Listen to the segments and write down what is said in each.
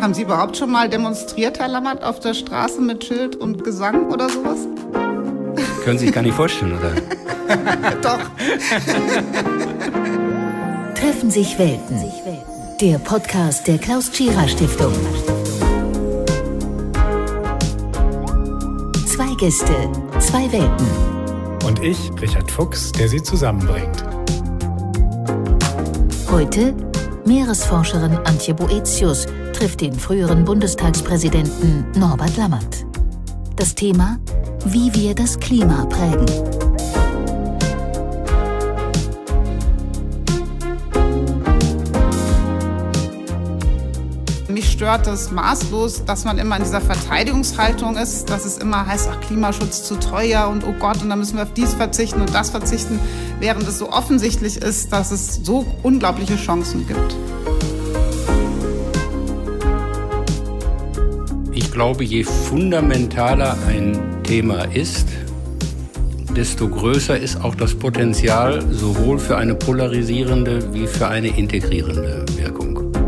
Haben Sie überhaupt schon mal demonstriert, Herr Lammert, auf der Straße mit Schild und Gesang oder sowas? Können Sie sich gar nicht vorstellen, oder? Doch. Treffen sich Welten. Der Podcast der Klaus-Tschira-Stiftung. 2 Gäste, 2 Welten. Und ich, Richard Fuchs, der sie zusammenbringt. Heute Meeresforscherin Antje Boetius trifft den früheren Bundestagspräsidenten Norbert Lammert. Das Thema: Wie wir das Klima prägen. Mich stört es maßlos, dass man immer in dieser Verteidigungshaltung ist, dass es immer heißt, ach, Klimaschutz zu teuer und oh Gott, und dann müssen wir auf dies verzichten und das verzichten, während es so offensichtlich ist, dass es so unglaubliche Chancen gibt. Ich glaube, je fundamentaler ein Thema ist, desto größer ist auch das Potenzial sowohl für eine polarisierende wie für eine integrierende Wirkung.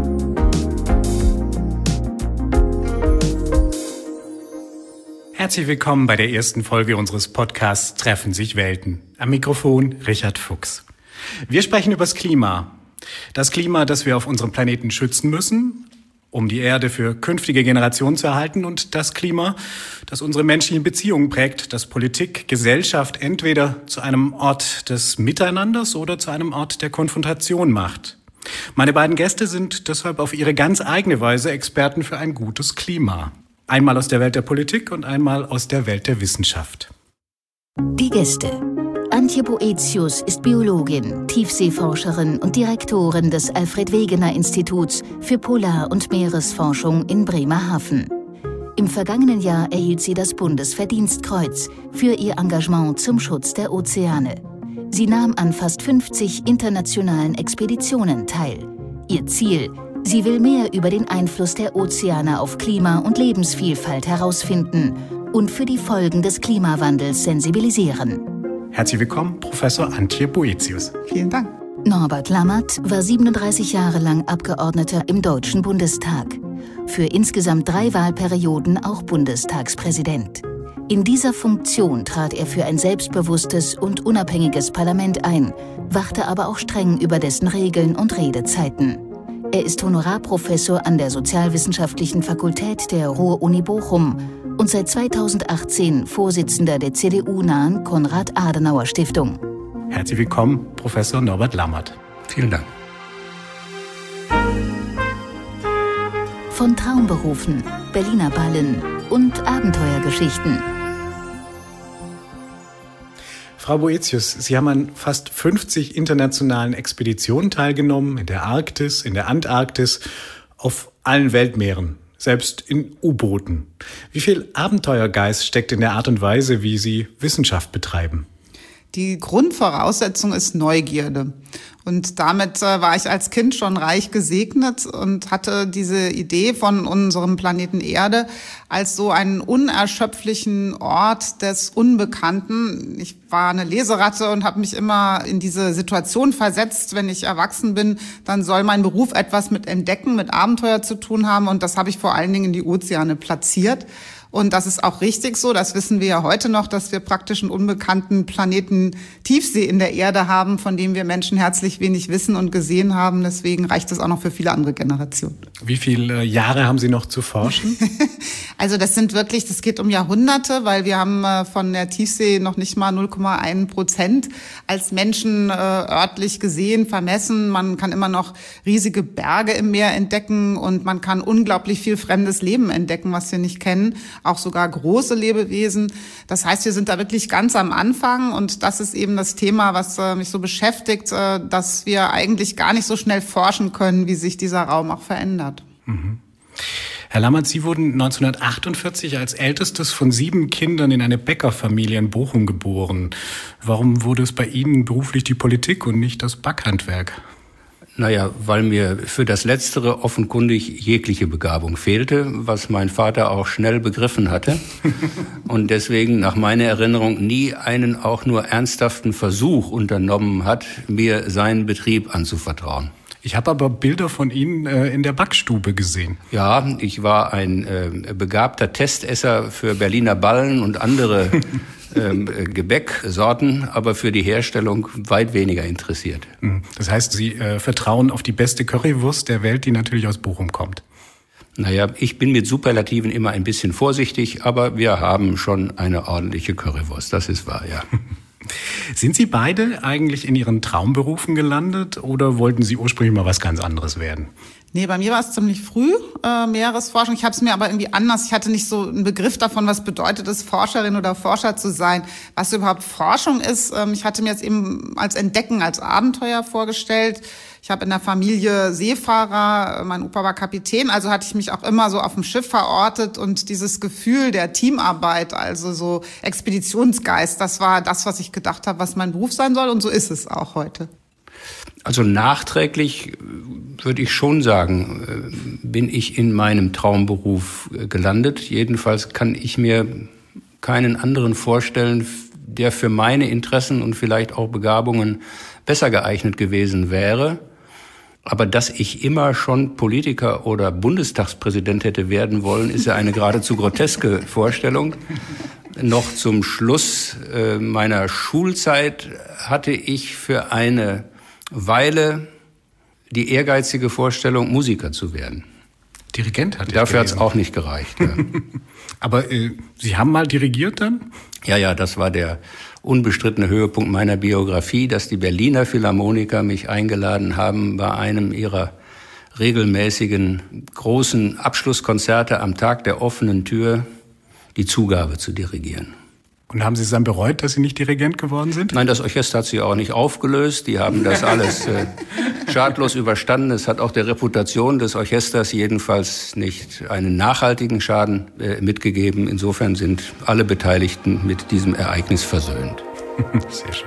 Herzlich willkommen bei der ersten Folge unseres Podcasts Treffen sich Welten. Am Mikrofon Richard Fuchs. Wir sprechen über das Klima. Das Klima, das wir auf unserem Planeten schützen müssen, um die Erde für künftige Generationen zu erhalten, und das Klima, das unsere menschlichen Beziehungen prägt, das Politik, Gesellschaft entweder zu einem Ort des Miteinanders oder zu einem Ort der Konfrontation macht. Meine beiden Gäste sind deshalb auf ihre ganz eigene Weise Experten für ein gutes Klima. Einmal aus der Welt der Politik und einmal aus der Welt der Wissenschaft. Die Gäste. Antje Boetius ist Biologin, Tiefseeforscherin und Direktorin des Alfred-Wegener-Instituts für Polar- und Meeresforschung in Bremerhaven. Im vergangenen Jahr erhielt sie das Bundesverdienstkreuz für ihr Engagement zum Schutz der Ozeane. Sie nahm an fast 50 internationalen Expeditionen teil. Ihr Ziel: Sie will mehr über den Einfluss der Ozeane auf Klima und Lebensvielfalt herausfinden und für die Folgen des Klimawandels sensibilisieren. Herzlich willkommen, Professor Antje Boetius. Vielen Dank. Norbert Lammert war 37 Jahre lang Abgeordneter im Deutschen Bundestag. Für insgesamt 3 Wahlperioden auch Bundestagspräsident. In dieser Funktion trat er für ein selbstbewusstes und unabhängiges Parlament ein, wachte aber auch streng über dessen Regeln und Redezeiten. Er ist Honorarprofessor an der Sozialwissenschaftlichen Fakultät der Ruhr-Uni Bochum und seit 2018 Vorsitzender der CDU-nahen Konrad-Adenauer-Stiftung. Herzlich willkommen, Professor Norbert Lammert. Vielen Dank. Von Traumberufen, Berliner Ballen und Abenteuergeschichten. Frau Boetius, Sie haben an fast 50 internationalen Expeditionen teilgenommen, in der Arktis, in der Antarktis, auf allen Weltmeeren, selbst in U-Booten. Wie viel Abenteuergeist steckt in der Art und Weise, wie Sie Wissenschaft betreiben? Die Grundvoraussetzung ist Neugierde. Und damit war ich als Kind schon reich gesegnet und hatte diese Idee von unserem Planeten Erde als so einen unerschöpflichen Ort des Unbekannten. Ich war eine Leseratte und habe mich immer in diese Situation versetzt, wenn ich erwachsen bin, dann soll mein Beruf etwas mit Entdecken, mit Abenteuer zu tun haben. Und das habe ich vor allen Dingen in die Ozeane platziert. Und das ist auch richtig so, das wissen wir ja heute noch, dass wir praktisch einen unbekannten Planeten Tiefsee in der Erde haben, von dem wir Menschen herzlich wenig wissen und gesehen haben. Deswegen reicht das auch noch für viele andere Generationen. Wie viele Jahre haben Sie noch zu forschen? Also das geht um Jahrhunderte, weil wir haben von der Tiefsee noch nicht mal 0,1% als Menschen örtlich gesehen, vermessen. Man kann immer noch riesige Berge im Meer entdecken und man kann unglaublich viel fremdes Leben entdecken, was wir nicht kennen. Auch sogar große Lebewesen. Das heißt, wir sind da wirklich ganz am Anfang und das ist eben das Thema, was mich so beschäftigt, dass wir eigentlich gar nicht so schnell forschen können, wie sich dieser Raum auch verändert. Mhm. Herr Lammert, Sie wurden 1948 als ältestes von 7 Kindern in eine Bäckerfamilie in Bochum geboren. Warum wurde es bei Ihnen beruflich die Politik und nicht das Backhandwerk? Naja, weil mir für das Letztere offenkundig jegliche Begabung fehlte, was mein Vater auch schnell begriffen hatte und deswegen nach meiner Erinnerung nie einen auch nur ernsthaften Versuch unternommen hat, mir seinen Betrieb anzuvertrauen. Ich habe aber Bilder von Ihnen in der Backstube gesehen. Ja, ich war ein begabter Testesser für Berliner Ballen und andere Gebäcksorten, aber für die Herstellung weit weniger interessiert. Das heißt, Sie vertrauen auf die beste Currywurst der Welt, die natürlich aus Bochum kommt. Naja, ich bin mit Superlativen immer ein bisschen vorsichtig, aber wir haben schon eine ordentliche Currywurst, das ist wahr, ja. Sind Sie beide eigentlich in Ihren Traumberufen gelandet oder wollten Sie ursprünglich mal was ganz anderes werden? Nee, bei mir war es ziemlich früh, Meeresforschung. Ich habe es mir aber irgendwie anders, ich hatte nicht so einen Begriff davon, was bedeutet es, Forscherin oder Forscher zu sein, was überhaupt Forschung ist. Ich hatte mir jetzt eben als Entdecken, als Abenteuer vorgestellt. Ich habe in der Familie Seefahrer, mein Opa war Kapitän, also hatte ich mich auch immer so auf dem Schiff verortet und dieses Gefühl der Teamarbeit, also so Expeditionsgeist, das war das, was ich gedacht habe, was mein Beruf sein soll und so ist es auch heute. Also nachträglich würde ich schon sagen, bin ich in meinem Traumberuf gelandet. Jedenfalls kann ich mir keinen anderen vorstellen, der für meine Interessen und vielleicht auch Begabungen besser geeignet gewesen wäre. Aber dass ich immer schon Politiker oder Bundestagspräsident hätte werden wollen, ist ja eine geradezu groteske Vorstellung. Noch zum Schluss meiner Schulzeit hatte ich für eine Weile die ehrgeizige Vorstellung, Musiker zu werden. Dirigent hatte ich Dafür hat es auch nicht gereicht. Ja. Aber Sie haben mal dirigiert dann? Ja, das war der unbestrittene Höhepunkt meiner Biografie, dass die Berliner Philharmoniker mich eingeladen haben, bei einem ihrer regelmäßigen großen Abschlusskonzerte am Tag der offenen Tür die Zugabe zu dirigieren. Und haben Sie es dann bereut, dass Sie nicht Dirigent geworden sind? Nein, das Orchester hat sich auch nicht aufgelöst. Die haben das alles schadlos überstanden. Es hat auch der Reputation des Orchesters jedenfalls nicht einen nachhaltigen Schaden mitgegeben. Insofern sind alle Beteiligten mit diesem Ereignis versöhnt. Sehr schön.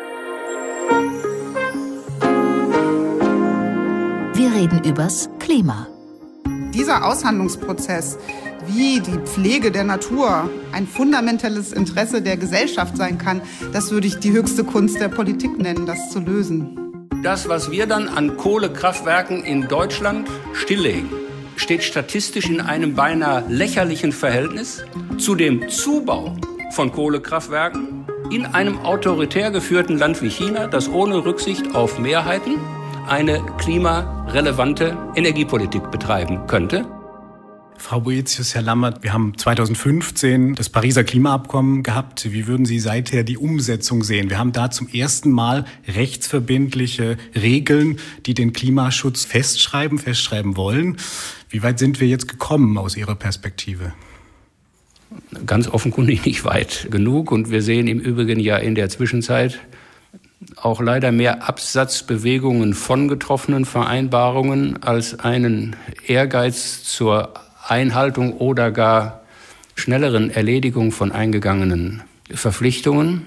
Wir reden übers Klima. Dieser Aushandlungsprozess, wie die Pflege der Natur ein fundamentales Interesse der Gesellschaft sein kann, das würde ich die höchste Kunst der Politik nennen, das zu lösen. Das, was wir dann an Kohlekraftwerken in Deutschland stilllegen, steht statistisch in einem beinahe lächerlichen Verhältnis zu dem Zubau von Kohlekraftwerken in einem autoritär geführten Land wie China, das ohne Rücksicht auf Mehrheiten eine klimarelevante Energiepolitik betreiben könnte. Frau Boëthius, Herr Lammert, wir haben 2015 das Pariser Klimaabkommen gehabt. Wie würden Sie seither die Umsetzung sehen? Wir haben da zum ersten Mal rechtsverbindliche Regeln, die den Klimaschutz festschreiben wollen. Wie weit sind wir jetzt gekommen aus Ihrer Perspektive? Ganz offenkundig nicht weit genug. Und wir sehen im Übrigen ja in der Zwischenzeit auch leider mehr Absatzbewegungen von getroffenen Vereinbarungen als einen Ehrgeiz zur Einhaltung oder gar schnelleren Erledigung von eingegangenen Verpflichtungen.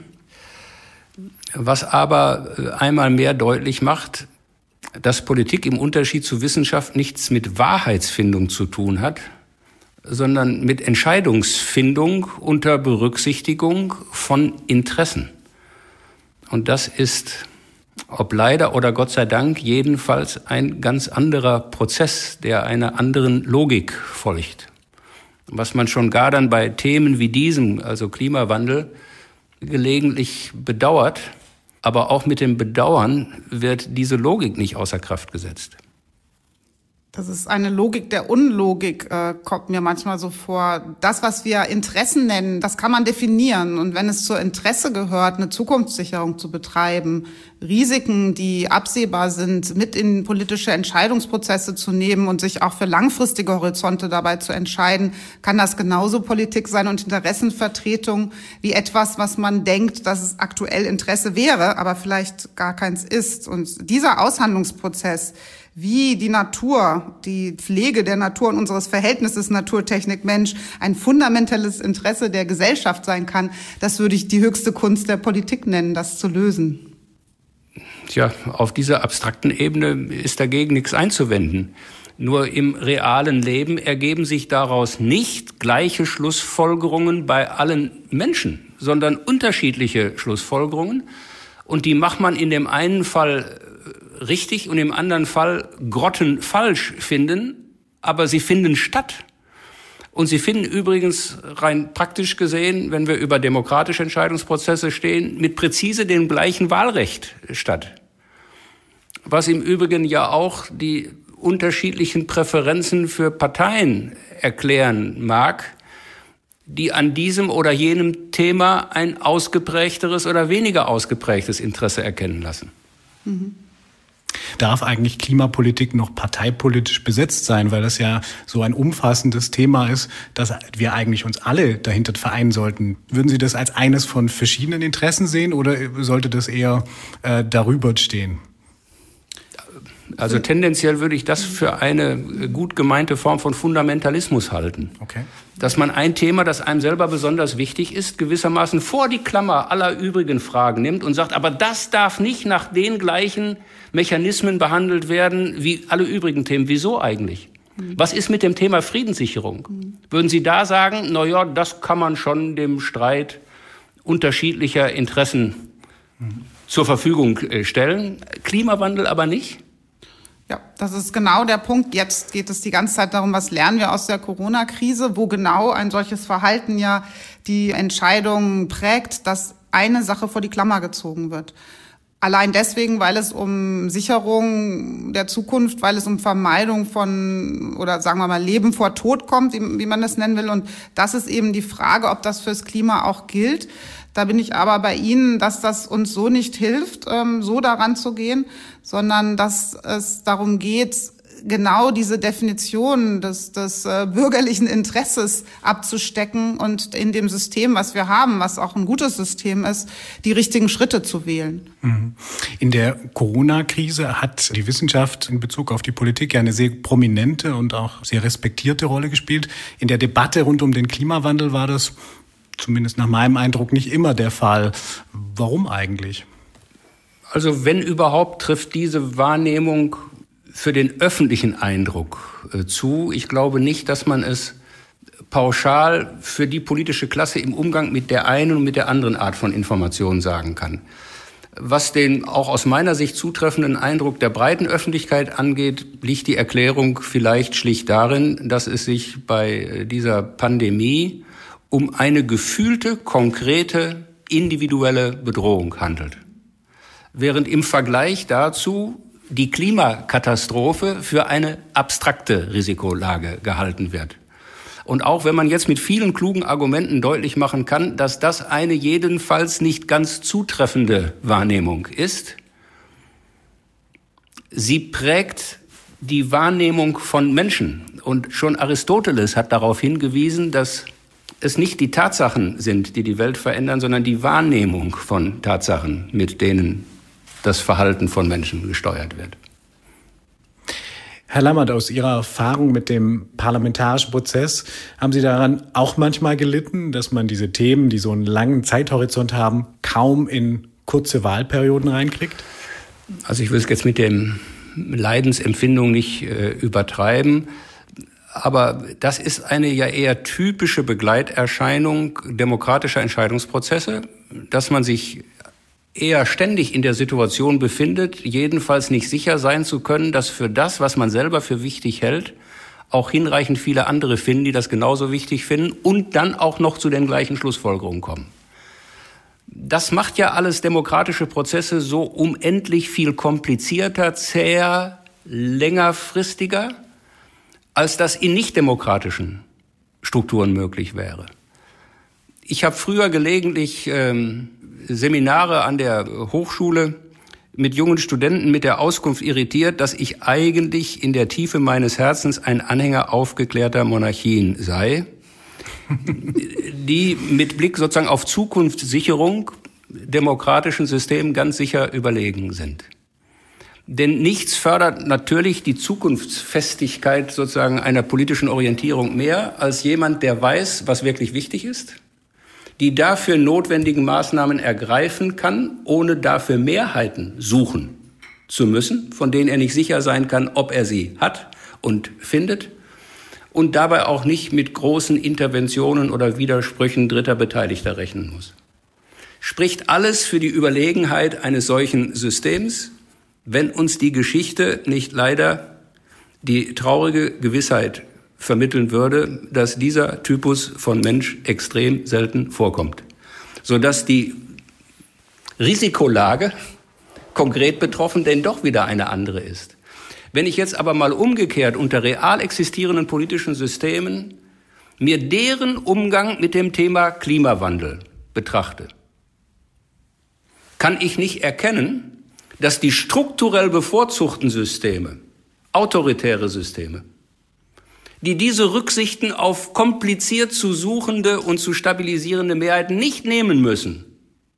Was aber einmal mehr deutlich macht, dass Politik im Unterschied zu Wissenschaft nichts mit Wahrheitsfindung zu tun hat, sondern mit Entscheidungsfindung unter Berücksichtigung von Interessen. Und das ist, ob leider oder Gott sei Dank, jedenfalls ein ganz anderer Prozess, der einer anderen Logik folgt. Was man schon gar dann bei Themen wie diesem, also Klimawandel, gelegentlich bedauert, aber auch mit dem Bedauern wird diese Logik nicht außer Kraft gesetzt. Das ist eine Logik der Unlogik, kommt mir manchmal so vor. Das, was wir Interessen nennen, das kann man definieren. Und wenn es zur Interesse gehört, eine Zukunftssicherung zu betreiben, Risiken, die absehbar sind, mit in politische Entscheidungsprozesse zu nehmen und sich auch für langfristige Horizonte dabei zu entscheiden, kann das genauso Politik sein und Interessenvertretung wie etwas, was man denkt, dass es aktuell Interesse wäre, aber vielleicht gar keins ist. Und dieser Aushandlungsprozess, wie die Natur, die Pflege der Natur und unseres Verhältnisses Natur-Technik-Mensch ein fundamentales Interesse der Gesellschaft sein kann, das würde ich die höchste Kunst der Politik nennen, das zu lösen. Tja, auf dieser abstrakten Ebene ist dagegen nichts einzuwenden. Nur im realen Leben ergeben sich daraus nicht gleiche Schlussfolgerungen bei allen Menschen, sondern unterschiedliche Schlussfolgerungen. Und die macht man in dem einen Fall richtig und im anderen Fall grottenfalsch finden, aber sie finden statt. Und sie finden übrigens rein praktisch gesehen, wenn wir über demokratische Entscheidungsprozesse stehen, mit präzise dem gleichen Wahlrecht statt. Was im Übrigen ja auch die unterschiedlichen Präferenzen für Parteien erklären mag, die an diesem oder jenem Thema ein ausgeprägteres oder weniger ausgeprägtes Interesse erkennen lassen. Darf eigentlich Klimapolitik noch parteipolitisch besetzt sein, weil das ja so ein umfassendes Thema ist, dass wir eigentlich uns alle dahinter vereinen sollten? Würden Sie das als eines von verschiedenen Interessen sehen oder sollte das eher darüber stehen? Also tendenziell würde ich das für eine gut gemeinte Form von Fundamentalismus halten. Okay. Dass man ein Thema, das einem selber besonders wichtig ist, gewissermaßen vor die Klammer aller übrigen Fragen nimmt und sagt, aber das darf nicht nach den gleichen Mechanismen behandelt werden wie alle übrigen Themen. Wieso eigentlich? Was ist mit dem Thema Friedenssicherung? Würden Sie da sagen, na ja, das kann man schon dem Streit unterschiedlicher Interessen zur Verfügung stellen, Klimawandel aber nicht? Ja, das ist genau der Punkt. Jetzt geht es die ganze Zeit darum, was lernen wir aus der Corona-Krise, wo genau ein solches Verhalten ja die Entscheidung prägt, dass eine Sache vor die Klammer gezogen wird. Allein deswegen, weil es um Sicherung der Zukunft, weil es um Vermeidung von, oder sagen wir mal, Leben vor Tod kommt, wie man das nennen will. Und das ist eben die Frage, ob das fürs Klima auch gilt. Da bin ich aber bei Ihnen, dass das uns so nicht hilft, so daran zu gehen, sondern dass es darum geht, genau diese Definition des bürgerlichen Interesses abzustecken und in dem System, was wir haben, was auch ein gutes System ist, die richtigen Schritte zu wählen. In der Corona-Krise hat die Wissenschaft in Bezug auf die Politik ja eine sehr prominente und auch sehr respektierte Rolle gespielt. In der Debatte rund um den Klimawandel war das zumindest nach meinem Eindruck nicht immer der Fall. Warum eigentlich? Also wenn überhaupt, trifft diese Wahrnehmung für den öffentlichen Eindruck zu. Ich glaube nicht, dass man es pauschal für die politische Klasse im Umgang mit der einen und mit der anderen Art von Information sagen kann. Was den auch aus meiner Sicht zutreffenden Eindruck der breiten Öffentlichkeit angeht, liegt die Erklärung vielleicht schlicht darin, dass es sich bei dieser Pandemie um eine gefühlte, konkrete, individuelle Bedrohung handelt. Während im Vergleich dazu die Klimakatastrophe für eine abstrakte Risikolage gehalten wird. Und auch wenn man jetzt mit vielen klugen Argumenten deutlich machen kann, dass das eine jedenfalls nicht ganz zutreffende Wahrnehmung ist, sie prägt die Wahrnehmung von Menschen. Und schon Aristoteles hat darauf hingewiesen, dass es nicht die Tatsachen sind, die die Welt verändern, sondern die Wahrnehmung von Tatsachen, mit denen das Verhalten von Menschen gesteuert wird. Herr Lammert, aus Ihrer Erfahrung mit dem parlamentarischen Prozess, haben Sie daran auch manchmal gelitten, dass man diese Themen, die so einen langen Zeithorizont haben, kaum in kurze Wahlperioden reinkriegt? Also ich will es jetzt mit dem Leidensempfindung nicht übertreiben, aber das ist eine ja eher typische Begleiterscheinung demokratischer Entscheidungsprozesse, dass man sich eher ständig in der Situation befindet, jedenfalls nicht sicher sein zu können, dass für das, was man selber für wichtig hält, auch hinreichend viele andere finden, die das genauso wichtig finden und dann auch noch zu den gleichen Schlussfolgerungen kommen. Das macht ja alles demokratische Prozesse so unendlich viel komplizierter, zäher, längerfristiger, als das in nicht-demokratischen Strukturen möglich wäre. Ich habe früher gelegentlich Seminare an der Hochschule mit jungen Studenten mit der Auskunft irritiert, dass ich eigentlich in der Tiefe meines Herzens ein Anhänger aufgeklärter Monarchien sei, die mit Blick sozusagen auf Zukunftssicherung demokratischen Systemen ganz sicher überlegen sind. Denn nichts fördert natürlich die Zukunftsfestigkeit sozusagen einer politischen Orientierung mehr als jemand, der weiß, was wirklich wichtig ist, die dafür notwendigen Maßnahmen ergreifen kann, ohne dafür Mehrheiten suchen zu müssen, von denen er nicht sicher sein kann, ob er sie hat und findet, und dabei auch nicht mit großen Interventionen oder Widersprüchen dritter Beteiligter rechnen muss. Spricht alles für die Überlegenheit eines solchen Systems, wenn uns die Geschichte nicht leider die traurige Gewissheit vermitteln würde, dass dieser Typus von Mensch extrem selten vorkommt, sodass die Risikolage konkret betroffen denn doch wieder eine andere ist. Wenn ich jetzt aber mal umgekehrt unter real existierenden politischen Systemen mir deren Umgang mit dem Thema Klimawandel betrachte, kann ich nicht erkennen, dass die strukturell bevorzugten Systeme, autoritäre Systeme, die diese Rücksichten auf kompliziert zu suchende und zu stabilisierende Mehrheiten nicht nehmen müssen,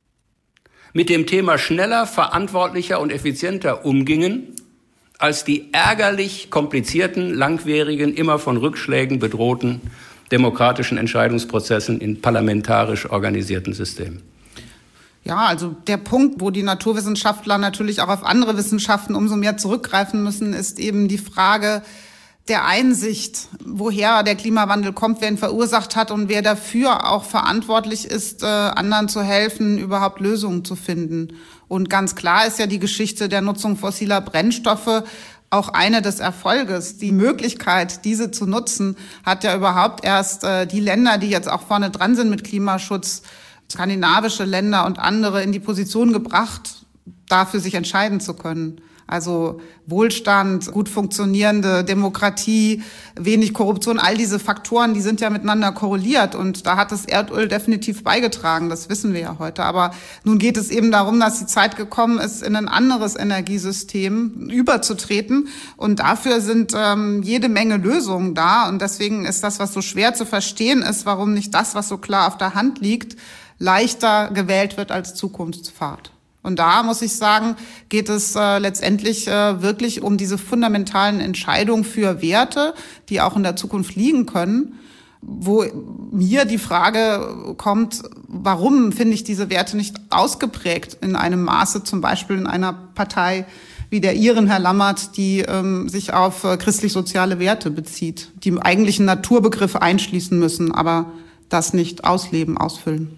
mit dem Thema schneller, verantwortlicher und effizienter umgingen, als die ärgerlich komplizierten, langwierigen, immer von Rückschlägen bedrohten demokratischen Entscheidungsprozessen in parlamentarisch organisierten Systemen. Ja, also der Punkt, wo die Naturwissenschaftler natürlich auch auf andere Wissenschaften umso mehr zurückgreifen müssen, ist eben die Frage der Einsicht, woher der Klimawandel kommt, wer ihn verursacht hat und wer dafür auch verantwortlich ist, anderen zu helfen, überhaupt Lösungen zu finden. Und ganz klar ist ja die Geschichte der Nutzung fossiler Brennstoffe auch eine des Erfolges. Die Möglichkeit, diese zu nutzen, hat ja überhaupt erst die Länder, die jetzt auch vorne dran sind mit Klimaschutz, skandinavische Länder und andere in die Position gebracht, dafür sich entscheiden zu können. Also Wohlstand, gut funktionierende Demokratie, wenig Korruption, all diese Faktoren, die sind ja miteinander korreliert. Und da hat das Erdöl definitiv beigetragen, das wissen wir ja heute. Aber nun geht es eben darum, dass die Zeit gekommen ist, in ein anderes Energiesystem überzutreten. Und dafür sind jede Menge Lösungen da. Und deswegen ist das, was so schwer zu verstehen ist, warum nicht das, was so klar auf der Hand liegt, leichter gewählt wird als Zukunftspfad. Und da, muss ich sagen, geht es letztendlich wirklich um diese fundamentalen Entscheidungen für Werte, die auch in der Zukunft liegen können, wo mir die Frage kommt, warum finde ich diese Werte nicht ausgeprägt in einem Maße, zum Beispiel in einer Partei wie der Ihren, Herr Lammert, die sich auf christlich-soziale Werte bezieht, die eigentlichen Naturbegriffe einschließen müssen, aber das nicht ausleben, ausfüllen.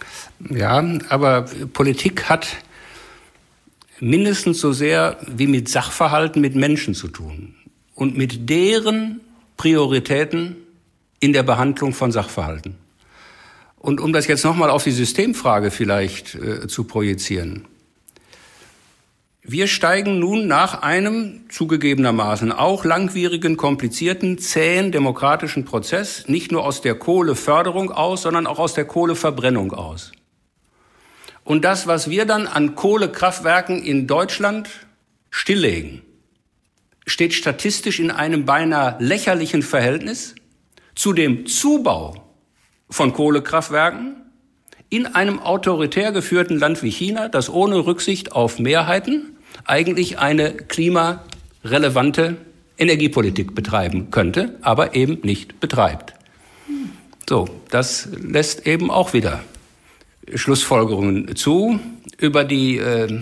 Ja, aber Politik hat mindestens so sehr wie mit Sachverhalten mit Menschen zu tun und mit deren Prioritäten in der Behandlung von Sachverhalten. Und um das jetzt nochmal auf die Systemfrage vielleicht zu projizieren. Wir steigen nun nach einem zugegebenermaßen auch langwierigen, komplizierten, zähen demokratischen Prozess nicht nur aus der Kohleförderung aus, sondern auch aus der Kohleverbrennung aus. Und das, was wir dann an Kohlekraftwerken in Deutschland stilllegen, steht statistisch in einem beinahe lächerlichen Verhältnis zu dem Zubau von Kohlekraftwerken in einem autoritär geführten Land wie China, das ohne Rücksicht auf Mehrheiten eigentlich eine klimarelevante Energiepolitik betreiben könnte, aber eben nicht betreibt. So, das lässt eben auch wieder Schlussfolgerungen zu über die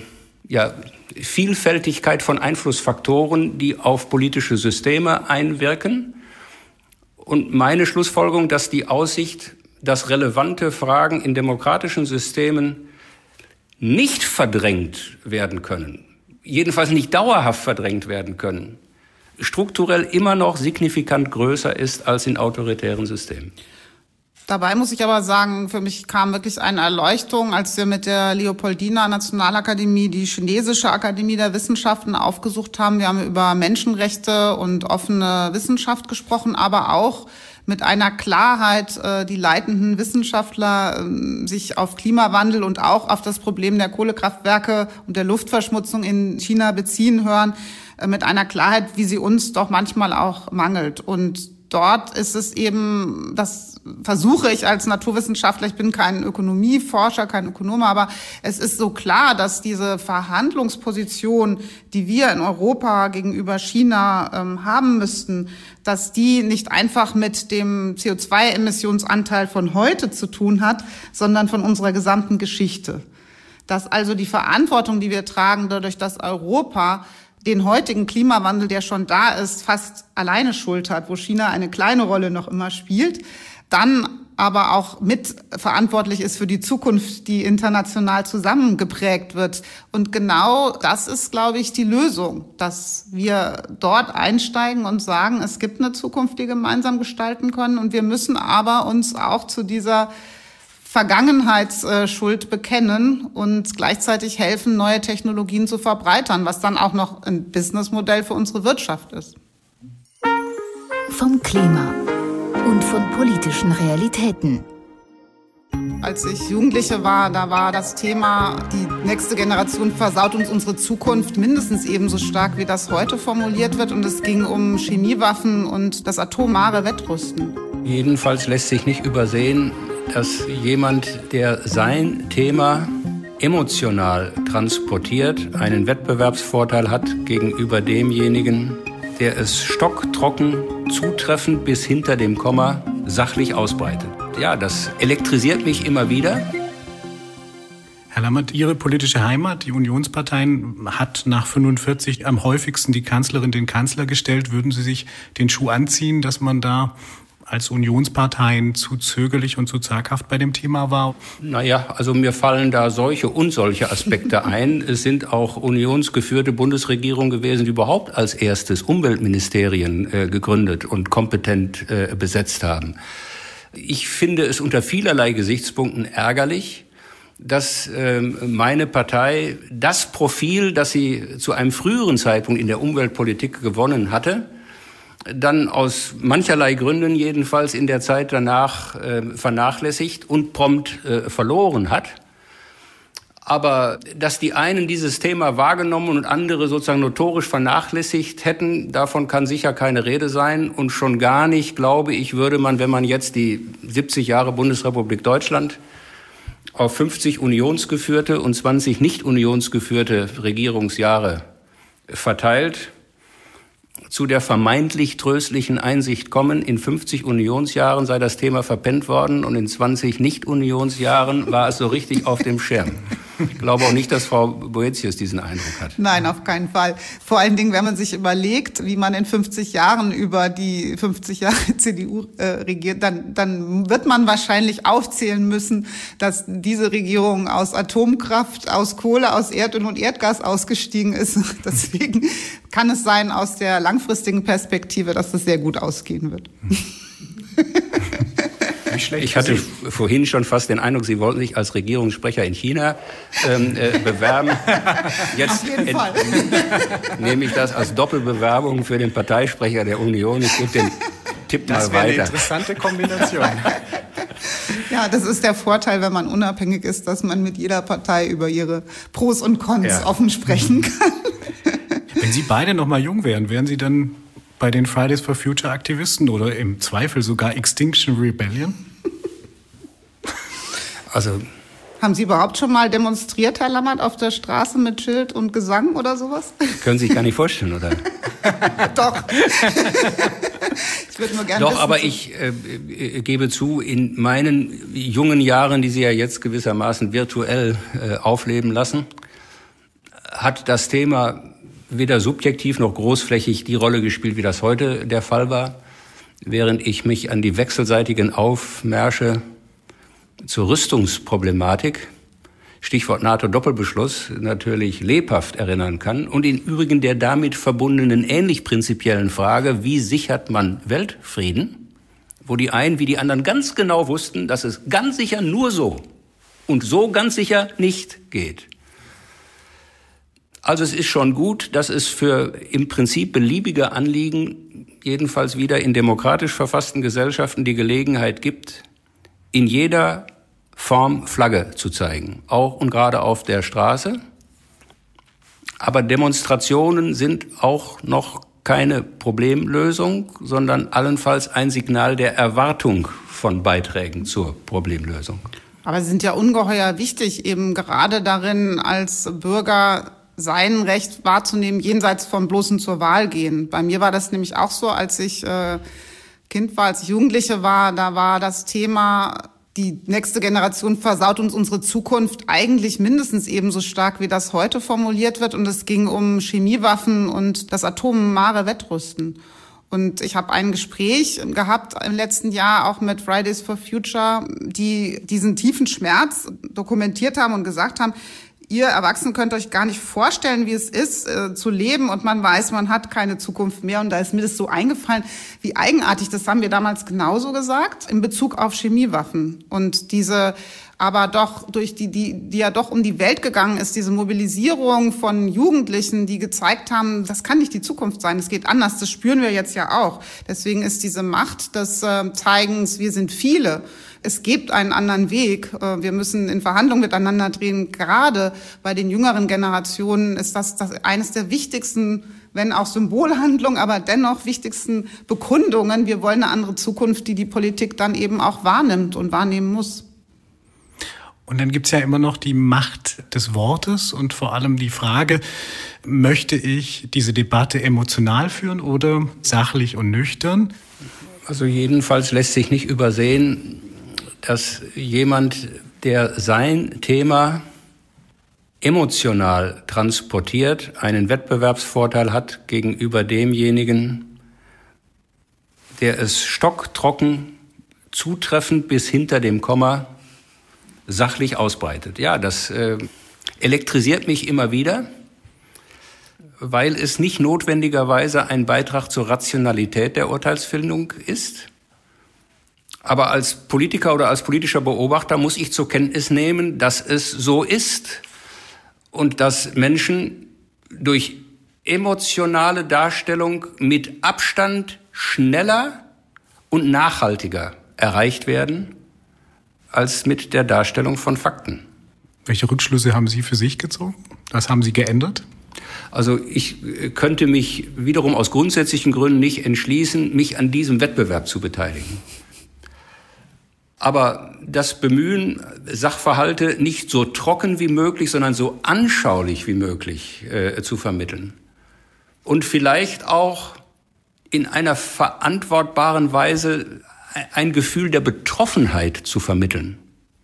Vielfältigkeit von Einflussfaktoren, die auf politische Systeme einwirken. Und meine Schlussfolgerung, dass die Aussicht, dass relevante Fragen in demokratischen Systemen nicht verdrängt werden können, jedenfalls nicht dauerhaft verdrängt werden können, strukturell immer noch signifikant größer ist als in autoritären Systemen. Dabei muss ich aber sagen, für mich kam wirklich eine Erleuchtung, als wir mit der Leopoldina Nationalakademie die chinesische Akademie der Wissenschaften aufgesucht haben. Wir haben über Menschenrechte und offene Wissenschaft gesprochen, aber auch mit einer Klarheit die leitenden Wissenschaftler sich auf Klimawandel und auch auf das Problem der Kohlekraftwerke und der Luftverschmutzung in China beziehen hören, mit einer Klarheit, wie sie uns doch manchmal auch mangelt. Und dort ist es eben, das versuche ich als Naturwissenschaftler, ich bin kein Ökonomieforscher, kein Ökonome, aber es ist so klar, dass diese Verhandlungsposition, die wir in Europa gegenüber China haben müssten, dass die nicht einfach mit dem CO2-Emissionsanteil von heute zu tun hat, sondern von unserer gesamten Geschichte. Dass also die Verantwortung, die wir tragen, dadurch, dass Europa den heutigen Klimawandel, der schon da ist, fast alleine schuld hat, wo China eine kleine Rolle noch immer spielt, dann aber auch mitverantwortlich ist für die Zukunft, die international zusammengeprägt wird. Und genau das ist, glaube ich, die Lösung, dass wir dort einsteigen und sagen, es gibt eine Zukunft, die gemeinsam gestalten können. Und wir müssen aber uns auch zu dieser Vergangenheitsschuld bekennen und gleichzeitig helfen, neue Technologien zu verbreitern, was dann auch noch ein Businessmodell für unsere Wirtschaft ist. Vom Klima und von politischen Realitäten. Als ich Jugendliche war, da war das Thema, die nächste Generation versaut uns unsere Zukunft mindestens ebenso stark, wie das heute formuliert wird. Und es ging um Chemiewaffen und das atomare Wettrüsten. Jedenfalls lässt sich nicht übersehen, dass jemand, der sein Thema emotional transportiert, einen Wettbewerbsvorteil hat gegenüber demjenigen, der es stocktrocken, zutreffend bis hinter dem Komma sachlich ausbreitet. Ja, das elektrisiert mich immer wieder. Herr Lammert, Ihre politische Heimat, die Unionsparteien, hat nach 45 am häufigsten die Kanzlerin den Kanzler gestellt. Würden Sie sich den Schuh anziehen, dass man da als Unionsparteien zu zögerlich und zu zaghaft bei dem Thema war? Naja, also mir fallen da solche und solche Aspekte ein. Es sind auch unionsgeführte Bundesregierungen gewesen, die überhaupt als erstes Umweltministerien gegründet und kompetent besetzt haben. Ich finde es unter vielerlei Gesichtspunkten ärgerlich, dass meine Partei das Profil, das sie zu einem früheren Zeitpunkt in der Umweltpolitik gewonnen hatte, dann aus mancherlei Gründen jedenfalls in der Zeit danach vernachlässigt und prompt verloren hat. Aber dass die einen dieses Thema wahrgenommen und andere sozusagen notorisch vernachlässigt hätten, davon kann sicher keine Rede sein. Und schon gar nicht, glaube ich, würde man, wenn man jetzt die 70 Jahre Bundesrepublik Deutschland auf 50 unionsgeführte und 20 nicht unionsgeführte Regierungsjahre verteilt, zu der vermeintlich tröstlichen Einsicht kommen, in 50 Unionsjahren sei das Thema verpennt worden und in 20 Nicht-Unionsjahren war es so richtig auf dem Schirm. Ich glaube auch nicht, dass Frau Boetius diesen Eindruck hat. Nein, auf keinen Fall. Vor allen Dingen, wenn man sich überlegt, wie man in 50 Jahren über die 50 Jahre CDU regiert, dann wird man wahrscheinlich aufzählen müssen, dass diese Regierung aus Atomkraft, aus Kohle, aus Erdöl und Erdgas ausgestiegen ist. Deswegen kann es sein, aus der langfristigen Perspektive, dass das sehr gut ausgehen wird. Ich hatte vorhin schon fast den Eindruck, Sie wollten sich als Regierungssprecher in China bewerben. Jetzt auf jeden Fall. Nehme ich das als Doppelbewerbung für den Parteisprecher der Union. Ich gebe den Tipp mal weiter. Das wäre eine interessante Kombination. Ja, das ist der Vorteil, wenn man unabhängig ist, dass man mit jeder Partei über ihre Pros und Cons offen sprechen kann. Wenn Sie beide noch mal jung wären, wären Sie dann bei den Fridays for Future Aktivisten oder im Zweifel sogar Extinction Rebellion? Also, haben Sie überhaupt schon mal demonstriert, Herr Lammert, auf der Straße mit Schild und Gesang oder sowas? Können Sie sich gar nicht vorstellen, oder? Doch. Ich würde nur gerne Doch, aber ich gebe zu, in meinen jungen Jahren, die Sie ja jetzt gewissermaßen virtuell aufleben lassen, hat das Thema weder subjektiv noch großflächig die Rolle gespielt, wie das heute der Fall war, während ich mich an die wechselseitigen Aufmärsche zur Rüstungsproblematik, Stichwort NATO-Doppelbeschluss, natürlich lebhaft erinnern kann und im Übrigen der damit verbundenen ähnlich prinzipiellen Frage, wie sichert man Weltfrieden, wo die einen wie die anderen ganz genau wussten, dass es ganz sicher nur so und so ganz sicher nicht geht. Also es ist schon gut, dass es für im Prinzip beliebige Anliegen, jedenfalls wieder in demokratisch verfassten Gesellschaften, die Gelegenheit gibt, in jeder Form Flagge zu zeigen, auch und gerade auf der Straße. Aber Demonstrationen sind auch noch keine Problemlösung, sondern allenfalls ein Signal der Erwartung von Beiträgen zur Problemlösung. Aber sie sind ja ungeheuer wichtig, eben gerade darin, als Bürger sein Recht wahrzunehmen, jenseits vom bloßen zur Wahl gehen. Bei mir war das nämlich auch so, als ich Kind war, als ich Jugendliche war, da war das Thema, die nächste Generation versaut uns unsere Zukunft eigentlich mindestens ebenso stark, wie das heute formuliert wird. Und es ging um Chemiewaffen und das atomare Wettrüsten. Und ich habe ein Gespräch gehabt im letzten Jahr auch mit Fridays for Future, die diesen tiefen Schmerz dokumentiert haben und gesagt haben, ihr Erwachsenen könnt euch gar nicht vorstellen, wie es ist, zu leben und man weiß, man hat keine Zukunft mehr. Und da ist mir das so eingefallen, wie eigenartig, das haben wir damals genauso gesagt, in Bezug auf Chemiewaffen. Und diese aber doch die ja doch um die Welt gegangen ist, diese Mobilisierung von Jugendlichen, die gezeigt haben, das kann nicht die Zukunft sein, es geht anders, das spüren wir jetzt ja auch. Deswegen ist diese Macht des Zeigens, wir sind viele, es gibt einen anderen Weg, wir müssen in Verhandlungen miteinander drehen. Gerade bei den jüngeren Generationen ist das eines der wichtigsten, wenn auch Symbolhandlungen, aber dennoch wichtigsten Bekundungen. Wir wollen eine andere Zukunft, die Politik dann eben auch wahrnimmt und wahrnehmen muss. Und dann gibt's ja immer noch die Macht des Wortes und vor allem die Frage, möchte ich diese Debatte emotional führen oder sachlich und nüchtern? Also jedenfalls lässt sich nicht übersehen, dass jemand, der sein Thema emotional transportiert, einen Wettbewerbsvorteil hat gegenüber demjenigen, der es stocktrocken, zutreffend bis hinter dem Komma sachlich ausbreitet. Ja, das elektrisiert mich immer wieder, weil es nicht notwendigerweise ein Beitrag zur Rationalität der Urteilsfindung ist. Aber als Politiker oder als politischer Beobachter muss ich zur Kenntnis nehmen, dass es so ist und dass Menschen durch emotionale Darstellung mit Abstand schneller und nachhaltiger erreicht werden als mit der Darstellung von Fakten. Welche Rückschlüsse haben Sie für sich gezogen? Was haben Sie geändert? Also ich könnte mich wiederum aus grundsätzlichen Gründen nicht entschließen, mich an diesem Wettbewerb zu beteiligen. Aber das Bemühen, Sachverhalte nicht so trocken wie möglich, sondern so anschaulich wie möglich zu vermitteln. Und vielleicht auch in einer verantwortbaren Weise ein Gefühl der Betroffenheit zu vermitteln.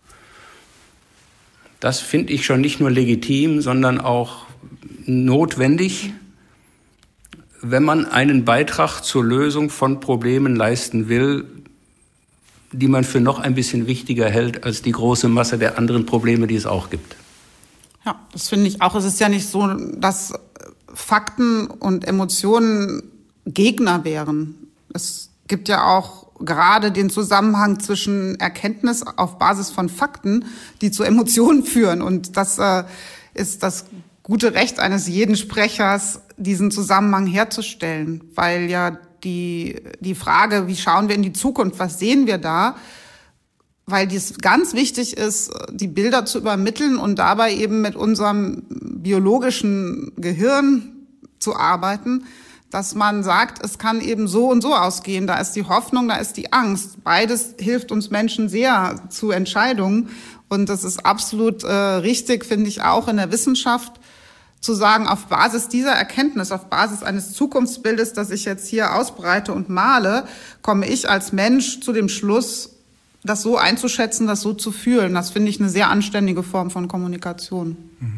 Das finde ich schon nicht nur legitim, sondern auch notwendig, wenn man einen Beitrag zur Lösung von Problemen leisten will, die man für noch ein bisschen wichtiger hält als die große Masse der anderen Probleme, die es auch gibt. Ja, das finde ich auch. Es ist ja nicht so, dass Fakten und Emotionen Gegner wären. Es gibt ja auch gerade den Zusammenhang zwischen Erkenntnis auf Basis von Fakten, die zu Emotionen führen. Und das ist das gute Recht eines jeden Sprechers, diesen Zusammenhang herzustellen, weil ja die Frage, wie schauen wir in die Zukunft, was sehen wir da, weil dies ganz wichtig ist, die Bilder zu übermitteln und dabei eben mit unserem biologischen Gehirn zu arbeiten, dass man sagt, es kann eben so und so ausgehen, da ist die Hoffnung, da ist die Angst. Beides hilft uns Menschen sehr zu Entscheidungen und das ist absolut richtig, finde ich auch in der Wissenschaft, zu sagen, auf Basis dieser Erkenntnis, auf Basis eines Zukunftsbildes, das ich jetzt hier ausbreite und male, komme ich als Mensch zu dem Schluss, das so einzuschätzen, das so zu fühlen. Das finde ich eine sehr anständige Form von Kommunikation.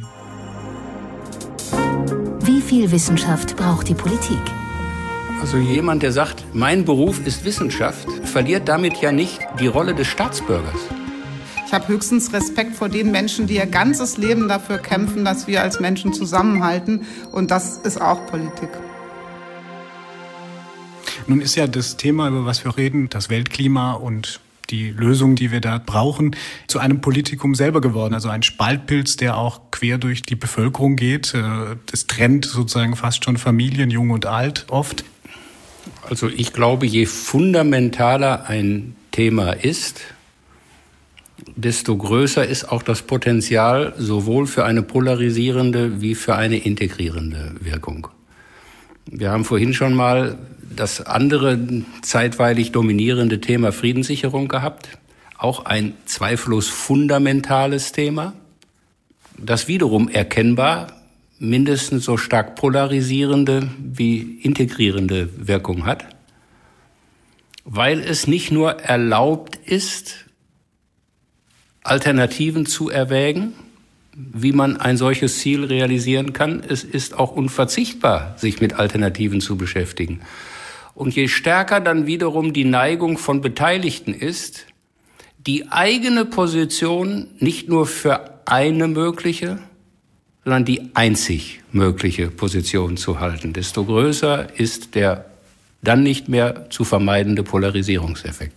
Wie viel Wissenschaft braucht die Politik? Also jemand, der sagt, mein Beruf ist Wissenschaft, verliert damit ja nicht die Rolle des Staatsbürgers. Ich habe höchstens Respekt vor den Menschen, die ihr ganzes Leben dafür kämpfen, dass wir als Menschen zusammenhalten. Und das ist auch Politik. Nun ist ja das Thema, über was wir reden, das Weltklima und die Lösungen, die wir da brauchen, zu einem Politikum selber geworden. Also ein Spaltpilz, der auch quer durch die Bevölkerung geht. Das trennt sozusagen fast schon Familien, jung und alt oft. Also ich glaube, je fundamentaler ein Thema ist, desto größer ist auch das Potenzial sowohl für eine polarisierende wie für eine integrierende Wirkung. Wir haben vorhin schon mal das andere zeitweilig dominierende Thema Friedenssicherung gehabt. Auch ein zweifellos fundamentales Thema, das wiederum erkennbar mindestens so stark polarisierende wie integrierende Wirkung hat, weil es nicht nur erlaubt ist, Alternativen zu erwägen, wie man ein solches Ziel realisieren kann. Es ist auch unverzichtbar, sich mit Alternativen zu beschäftigen. Und je stärker dann wiederum die Neigung von Beteiligten ist, die eigene Position nicht nur für eine mögliche, sondern die einzig mögliche Position zu halten, desto größer ist der dann nicht mehr zu vermeidende Polarisierungseffekt.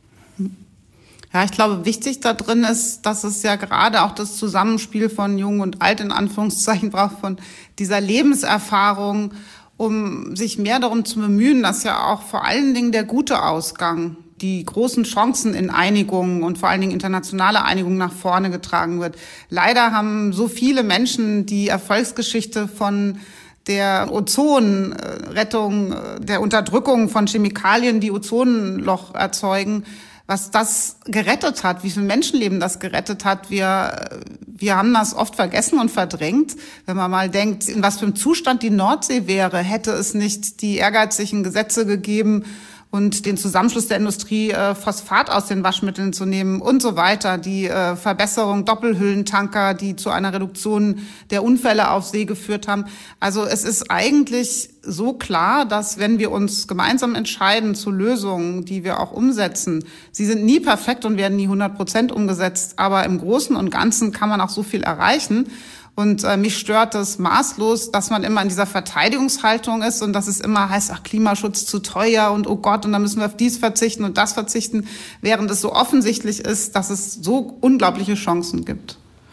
Ja, ich glaube, wichtig da drin ist, dass es ja gerade auch das Zusammenspiel von Jung und Alt in Anführungszeichen braucht, von dieser Lebenserfahrung, um sich mehr darum zu bemühen, dass ja auch vor allen Dingen der gute Ausgang, die großen Chancen in Einigung und vor allen Dingen internationale Einigung nach vorne getragen wird. Leider haben so viele Menschen die Erfolgsgeschichte von der Ozonrettung, der Unterdrückung von Chemikalien, die Ozonloch erzeugen, was das gerettet hat, wie viele Menschenleben das gerettet hat. Wir haben das oft vergessen und verdrängt. Wenn man mal denkt, in was für einem Zustand die Nordsee wäre, hätte es nicht die ehrgeizigen Gesetze gegeben und den Zusammenschluss der Industrie, Phosphat aus den Waschmitteln zu nehmen und so weiter. Die Verbesserung Doppelhüllentanker, die zu einer Reduktion der Unfälle auf See geführt haben. Also es ist eigentlich so klar, dass wenn wir uns gemeinsam entscheiden zu Lösungen, die wir auch umsetzen, sie sind nie perfekt und werden nie 100% umgesetzt, aber im Großen und Ganzen kann man auch so viel erreichen. Und mich stört es maßlos, dass man immer in dieser Verteidigungshaltung ist und dass es immer heißt, ach, Klimaschutz zu teuer und oh Gott, und dann müssen wir auf dies verzichten und das verzichten, während es so offensichtlich ist, dass es so unglaubliche Chancen gibt.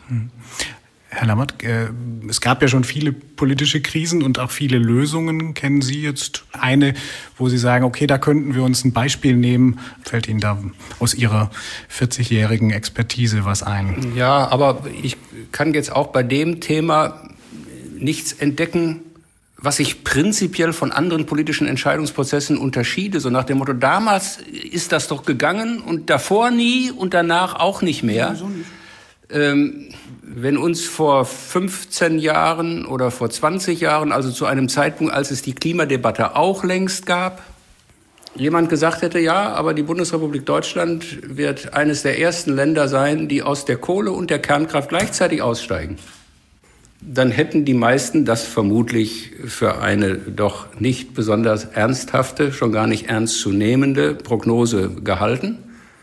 Herr Lammert, es gab ja schon viele politische Krisen und auch viele Lösungen. Kennen Sie jetzt eine, wo Sie sagen, okay, da könnten wir uns ein Beispiel nehmen? Fällt Ihnen da aus Ihrer 40-jährigen Expertise was ein? Ja, aber ich kann jetzt auch bei dem Thema nichts entdecken, was sich prinzipiell von anderen politischen Entscheidungsprozessen unterschiede. So nach dem Motto, damals ist das doch gegangen und davor nie und danach auch nicht mehr. Wieso nicht? Wenn uns vor 15 Jahren oder vor 20 Jahren, also zu einem Zeitpunkt, als es die Klimadebatte auch längst gab, jemand gesagt hätte, ja, aber die Bundesrepublik Deutschland wird eines der ersten Länder sein, die aus der Kohle und der Kernkraft gleichzeitig aussteigen, dann hätten die meisten das vermutlich für eine doch nicht besonders ernsthafte, schon gar nicht ernstzunehmende Prognose gehalten.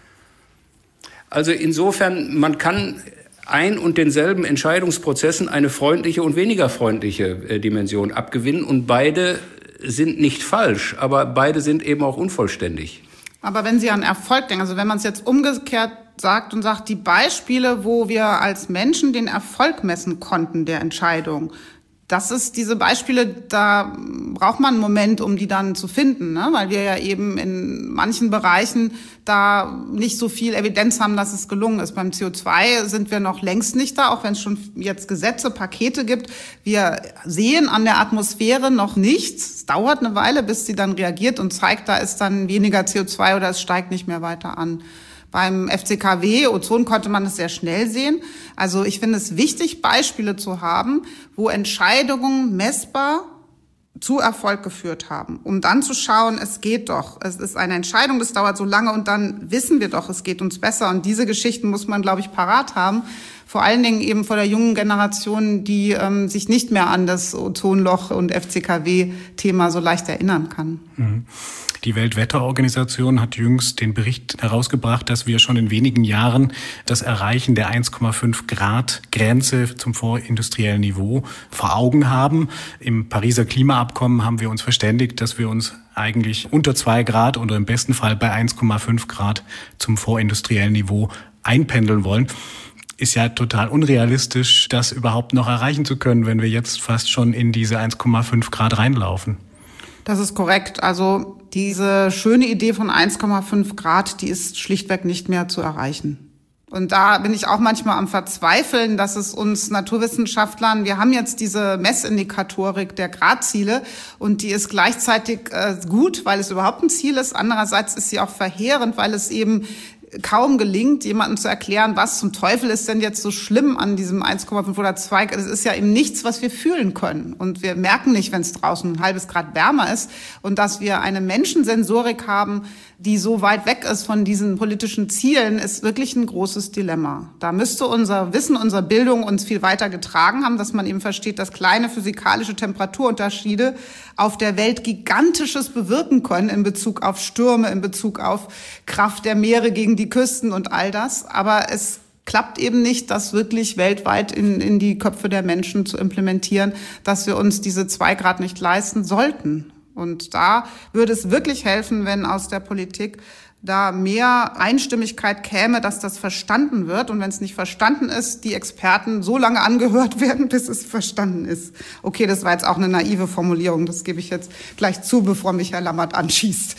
Also insofern, man kann ein und denselben Entscheidungsprozessen eine freundliche und weniger freundliche Dimension abgewinnen. Und beide sind nicht falsch, aber beide sind eben auch unvollständig. Aber wenn Sie an Erfolg denken, also wenn man es jetzt umgekehrt sagt und sagt, die Beispiele, wo wir als Menschen den Erfolg messen konnten der Entscheidung, das ist diese Beispiele, da braucht man einen Moment, um die dann zu finden, ne? Weil wir ja eben in manchen Bereichen da nicht so viel Evidenz haben, dass es gelungen ist. Beim CO2 sind wir noch längst nicht da, auch wenn es schon jetzt Gesetze, Pakete gibt. Wir sehen an der Atmosphäre noch nichts. Es dauert eine Weile, bis sie dann reagiert und zeigt, da ist dann weniger CO2 oder es steigt nicht mehr weiter an. Beim FCKW, Ozon, konnte man es sehr schnell sehen. Also ich finde es wichtig, Beispiele zu haben, wo Entscheidungen messbar zu Erfolg geführt haben, um dann zu schauen, es geht doch. Es ist eine Entscheidung, das dauert so lange und dann wissen wir doch, es geht uns besser. Und diese Geschichten muss man, glaube ich, parat haben. Vor allen Dingen eben vor der jungen Generation, die sich nicht mehr an das Ozonloch und FCKW-Thema so leicht erinnern kann. Die Weltwetterorganisation hat jüngst den Bericht herausgebracht, dass wir schon in wenigen Jahren das Erreichen der 1,5 Grad Grenze zum vorindustriellen Niveau vor Augen haben. Im Pariser Klimaabkommen haben wir uns verständigt, dass wir uns eigentlich unter 2 Grad oder im besten Fall bei 1,5 Grad zum vorindustriellen Niveau einpendeln wollen. Ist ja total unrealistisch, das überhaupt noch erreichen zu können, wenn wir jetzt fast schon in diese 1,5 Grad reinlaufen. Das ist korrekt. Also diese schöne Idee von 1,5 Grad, die ist schlichtweg nicht mehr zu erreichen. Und da bin ich auch manchmal am Verzweifeln, dass es uns Naturwissenschaftlern, wir haben jetzt diese Messindikatorik der Gradziele und die ist gleichzeitig gut, weil es überhaupt ein Ziel ist. Andererseits ist sie auch verheerend, weil es eben kaum gelingt, jemandem zu erklären, was zum Teufel ist denn jetzt so schlimm an diesem 1,5 oder 2. Das ist ja eben nichts, was wir fühlen können. Und wir merken nicht, wenn es draußen ein halbes Grad wärmer ist. Und dass wir eine Menschensensorik haben, die so weit weg ist von diesen politischen Zielen, ist wirklich ein großes Dilemma. Da müsste unser Wissen, unsere Bildung uns viel weiter getragen haben, dass man eben versteht, dass kleine physikalische Temperaturunterschiede auf der Welt Gigantisches bewirken können in Bezug auf Stürme, in Bezug auf Kraft der Meere gegen die Küsten und all das. Aber es klappt eben nicht, das wirklich weltweit in die Köpfe der Menschen zu implementieren, dass wir uns diese 2 Grad nicht leisten sollten. Und da würde es wirklich helfen, wenn aus der Politik da mehr Einstimmigkeit käme, dass das verstanden wird. Und wenn es nicht verstanden ist, die Experten so lange angehört werden, bis es verstanden ist. Okay, das war jetzt auch eine naive Formulierung. Das gebe ich jetzt gleich zu, bevor mich Herr Lammert anschießt.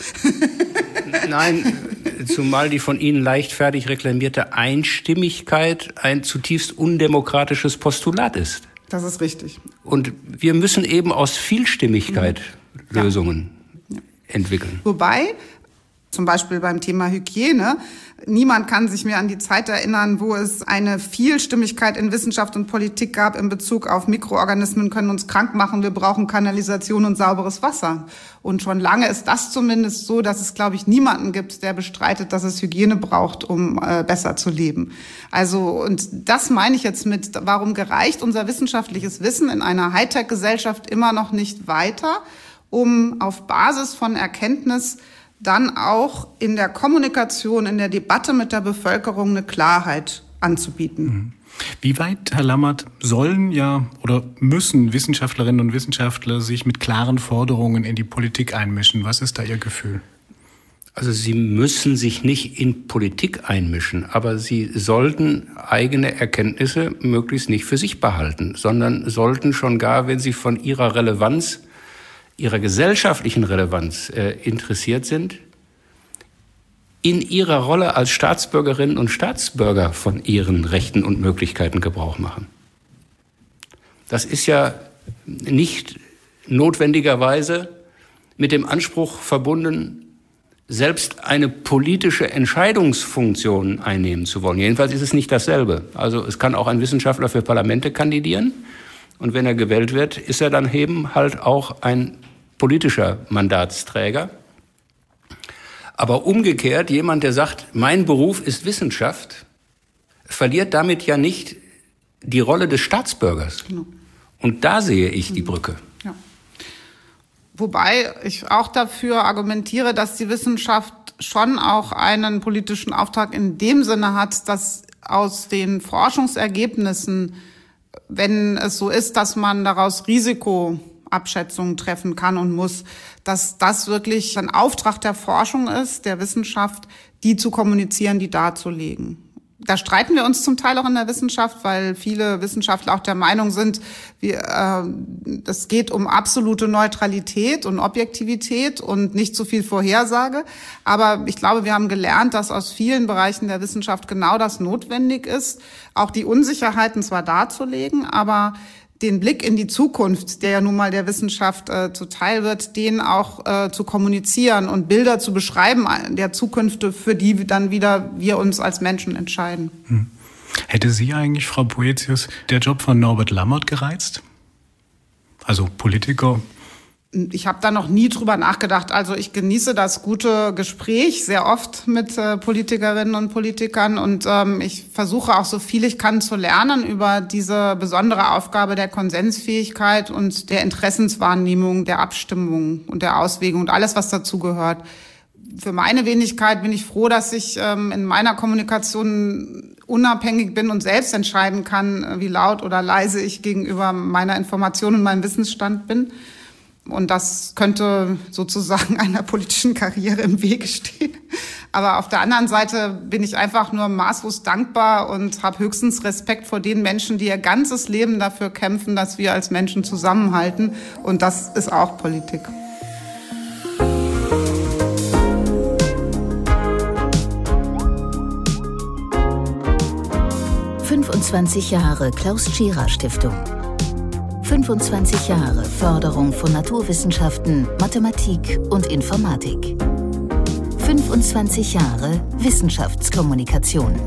Nein, zumal die von Ihnen leichtfertig reklamierte Einstimmigkeit ein zutiefst undemokratisches Postulat ist. Das ist richtig. Und wir müssen eben aus Vielstimmigkeit Lösungen entwickeln. Wobei, zum Beispiel beim Thema Hygiene, niemand kann sich mehr an die Zeit erinnern, wo es eine Vielstimmigkeit in Wissenschaft und Politik gab in Bezug auf Mikroorganismen können uns krank machen, wir brauchen Kanalisation und sauberes Wasser. Und schon lange ist das zumindest so, dass es, glaube ich, niemanden gibt, der bestreitet, dass es Hygiene braucht, um besser zu leben. Also, und das meine ich jetzt mit, warum gereicht unser wissenschaftliches Wissen in einer Hightech-Gesellschaft immer noch nicht weiter, um auf Basis von Erkenntnis dann auch in der Kommunikation, in der Debatte mit der Bevölkerung eine Klarheit anzubieten. Wie weit, Herr Lammert, sollen oder müssen Wissenschaftlerinnen und Wissenschaftler sich mit klaren Forderungen in die Politik einmischen? Was ist da Ihr Gefühl? Also sie müssen sich nicht in Politik einmischen, aber sie sollten eigene Erkenntnisse möglichst nicht für sich behalten, sondern sollten schon gar, wenn sie von ihrer Relevanz, ihrer gesellschaftlichen Relevanz interessiert sind, in ihrer Rolle als Staatsbürgerinnen und Staatsbürger von ihren Rechten und Möglichkeiten Gebrauch machen. Das ist ja nicht notwendigerweise mit dem Anspruch verbunden, selbst eine politische Entscheidungsfunktion einnehmen zu wollen. Jedenfalls ist es nicht dasselbe. Also es kann auch ein Wissenschaftler für Parlamente kandidieren. Und wenn er gewählt wird, ist er dann eben halt auch ein politischer Mandatsträger. Aber umgekehrt, jemand, der sagt, mein Beruf ist Wissenschaft, verliert damit ja nicht die Rolle des Staatsbürgers. Genau. Und da sehe ich die Brücke. Ja. Wobei ich auch dafür argumentiere, dass die Wissenschaft schon auch einen politischen Auftrag in dem Sinne hat, dass aus den Forschungsergebnissen, wenn es so ist, dass man daraus Risikoabschätzungen treffen kann und muss, dass das wirklich ein Auftrag der Forschung ist, der Wissenschaft, die zu kommunizieren, die darzulegen. Da streiten wir uns zum Teil auch in der Wissenschaft, weil viele Wissenschaftler auch der Meinung sind, es geht um absolute Neutralität und Objektivität und nicht so viel Vorhersage. Aber ich glaube, wir haben gelernt, dass aus vielen Bereichen der Wissenschaft genau das notwendig ist, auch die Unsicherheiten zwar darzulegen, aber den Blick in die Zukunft, der ja nun mal der Wissenschaft zuteil wird, den auch zu kommunizieren und Bilder zu beschreiben der Zukunft, für die dann wieder wir uns als Menschen entscheiden. Hätte Sie eigentlich, Frau Boëthius, der Job von Norbert Lammert gereizt? Also Politiker? Ich habe da noch nie drüber nachgedacht. Also ich genieße das gute Gespräch sehr oft mit Politikerinnen und Politikern und ich versuche auch so viel ich kann zu lernen über diese besondere Aufgabe der Konsensfähigkeit und der Interessenswahrnehmung, der Abstimmung und der Auswägung und alles, was dazu gehört. Für meine Wenigkeit bin ich froh, dass ich in meiner Kommunikation unabhängig bin und selbst entscheiden kann, wie laut oder leise ich gegenüber meiner Information und meinem Wissensstand bin. Und das könnte sozusagen einer politischen Karriere im Wege stehen. Aber auf der anderen Seite bin ich einfach nur maßlos dankbar und habe höchstens Respekt vor den Menschen, die ihr ganzes Leben dafür kämpfen, dass wir als Menschen zusammenhalten. Und das ist auch Politik. »25 Jahre Klaus-Tschira-Stiftung«. 25 Jahre Förderung von Naturwissenschaften, Mathematik und Informatik. 25 Jahre Wissenschaftskommunikation.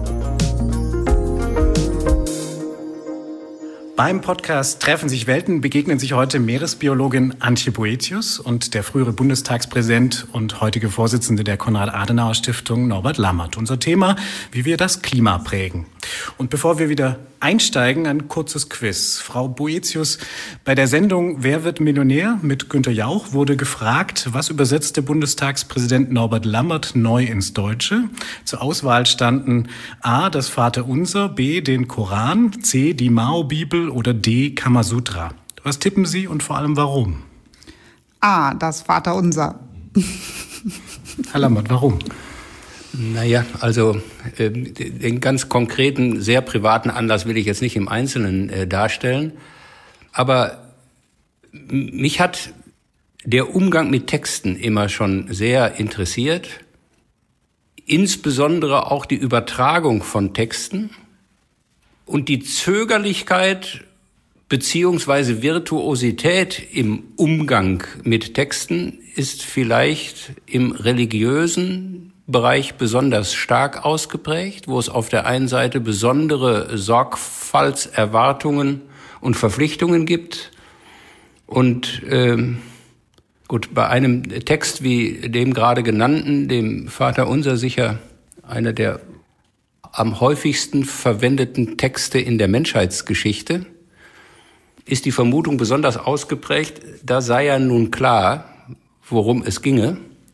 Beim Podcast Treffen sich Welten begegnen sich heute Meeresbiologin Antje Boëthius und der frühere Bundestagspräsident und heutige Vorsitzende der Konrad-Adenauer-Stiftung Norbert Lammert. Unser Thema, wie wir das Klima prägen. Und bevor wir wieder einsteigen, ein kurzes Quiz. Frau Boëthius, bei der Sendung Wer wird Millionär mit Günther Jauch wurde gefragt, was übersetzte Bundestagspräsident Norbert Lammert neu ins Deutsche? Zur Auswahl standen A, das Vaterunser, B, den Koran, C, die Mao-Bibel oder D, Kamasutra. Was tippen Sie und vor allem warum? A, das Vaterunser. Herr Lammert, warum? Naja, also den ganz konkreten, sehr privaten Anlass will ich jetzt nicht im Einzelnen darstellen. Aber mich hat der Umgang mit Texten immer schon sehr interessiert. Insbesondere auch die Übertragung von Texten und die Zögerlichkeit beziehungsweise Virtuosität im Umgang mit Texten ist vielleicht im religiösen Bereich besonders stark ausgeprägt, wo es auf der einen Seite besondere Sorgfaltserwartungen und Verpflichtungen gibt. Und bei einem Text wie dem gerade genannten, dem Vaterunser, sicher einer der am häufigsten verwendeten Texte in der Menschheitsgeschichte, ist die Vermutung besonders ausgeprägt, da sei ja nun klar, worum es ginge.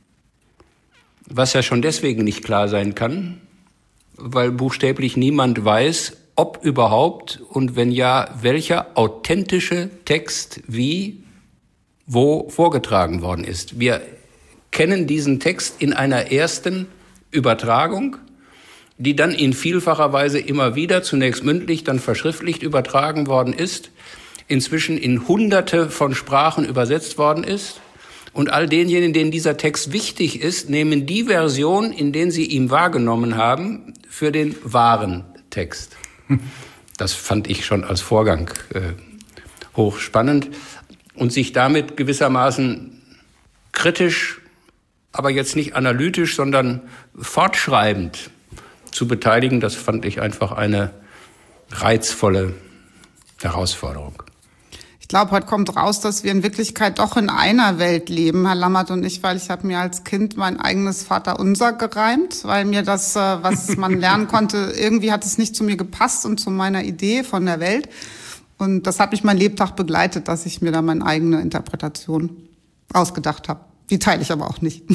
Was ja schon deswegen nicht klar sein kann, weil buchstäblich niemand weiß, ob überhaupt und wenn ja, welcher authentische Text wie, wo vorgetragen worden ist. Wir kennen diesen Text in einer ersten Übertragung, die dann in vielfacher Weise immer wieder, zunächst mündlich, dann verschriftlicht übertragen worden ist, inzwischen in Hunderte von Sprachen übersetzt worden ist. Und all denjenigen, denen dieser Text wichtig ist, nehmen die Version, in denen sie ihn wahrgenommen haben, für den wahren Text. Das fand ich schon als Vorgang hochspannend. Und sich damit gewissermaßen kritisch, aber jetzt nicht analytisch, sondern fortschreibend zu beteiligen, das fand ich einfach eine reizvolle Herausforderung. Ich glaube, heute kommt raus, dass wir in Wirklichkeit doch in einer Welt leben, Herr Lammert und ich, weil ich habe mir als Kind mein eigenes Vaterunser gereimt, weil mir das, was man lernen konnte, irgendwie hat es nicht zu mir gepasst und zu meiner Idee von der Welt. Und das hat mich mein Lebtag begleitet, dass ich mir da meine eigene Interpretation ausgedacht habe. Die teile ich aber auch nicht.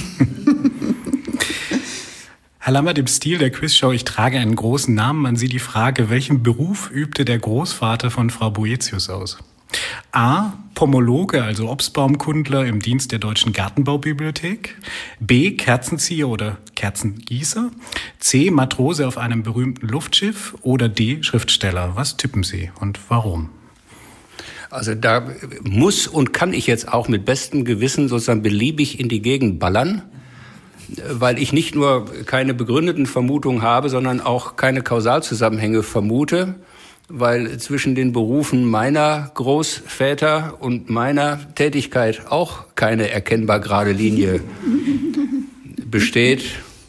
Herr Lammert, im Stil der Quizshow Ich trage einen großen Namen an Sie die Frage, welchen Beruf übte der Großvater von Frau Boëthius aus? A. Pomologe, also Obstbaumkundler im Dienst der Deutschen Gartenbaubibliothek. B. Kerzenzieher oder Kerzengießer. C. Matrose auf einem berühmten Luftschiff. Oder D. Schriftsteller. Was tippen Sie und warum? Also da muss und kann ich jetzt auch mit bestem Gewissen sozusagen beliebig in die Gegend ballern, weil ich nicht nur keine begründeten Vermutungen habe, sondern auch keine Kausalzusammenhänge vermute, weil zwischen den Berufen meiner Großväter und meiner Tätigkeit auch keine erkennbar gerade Linie besteht.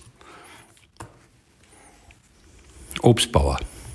Obstbauer.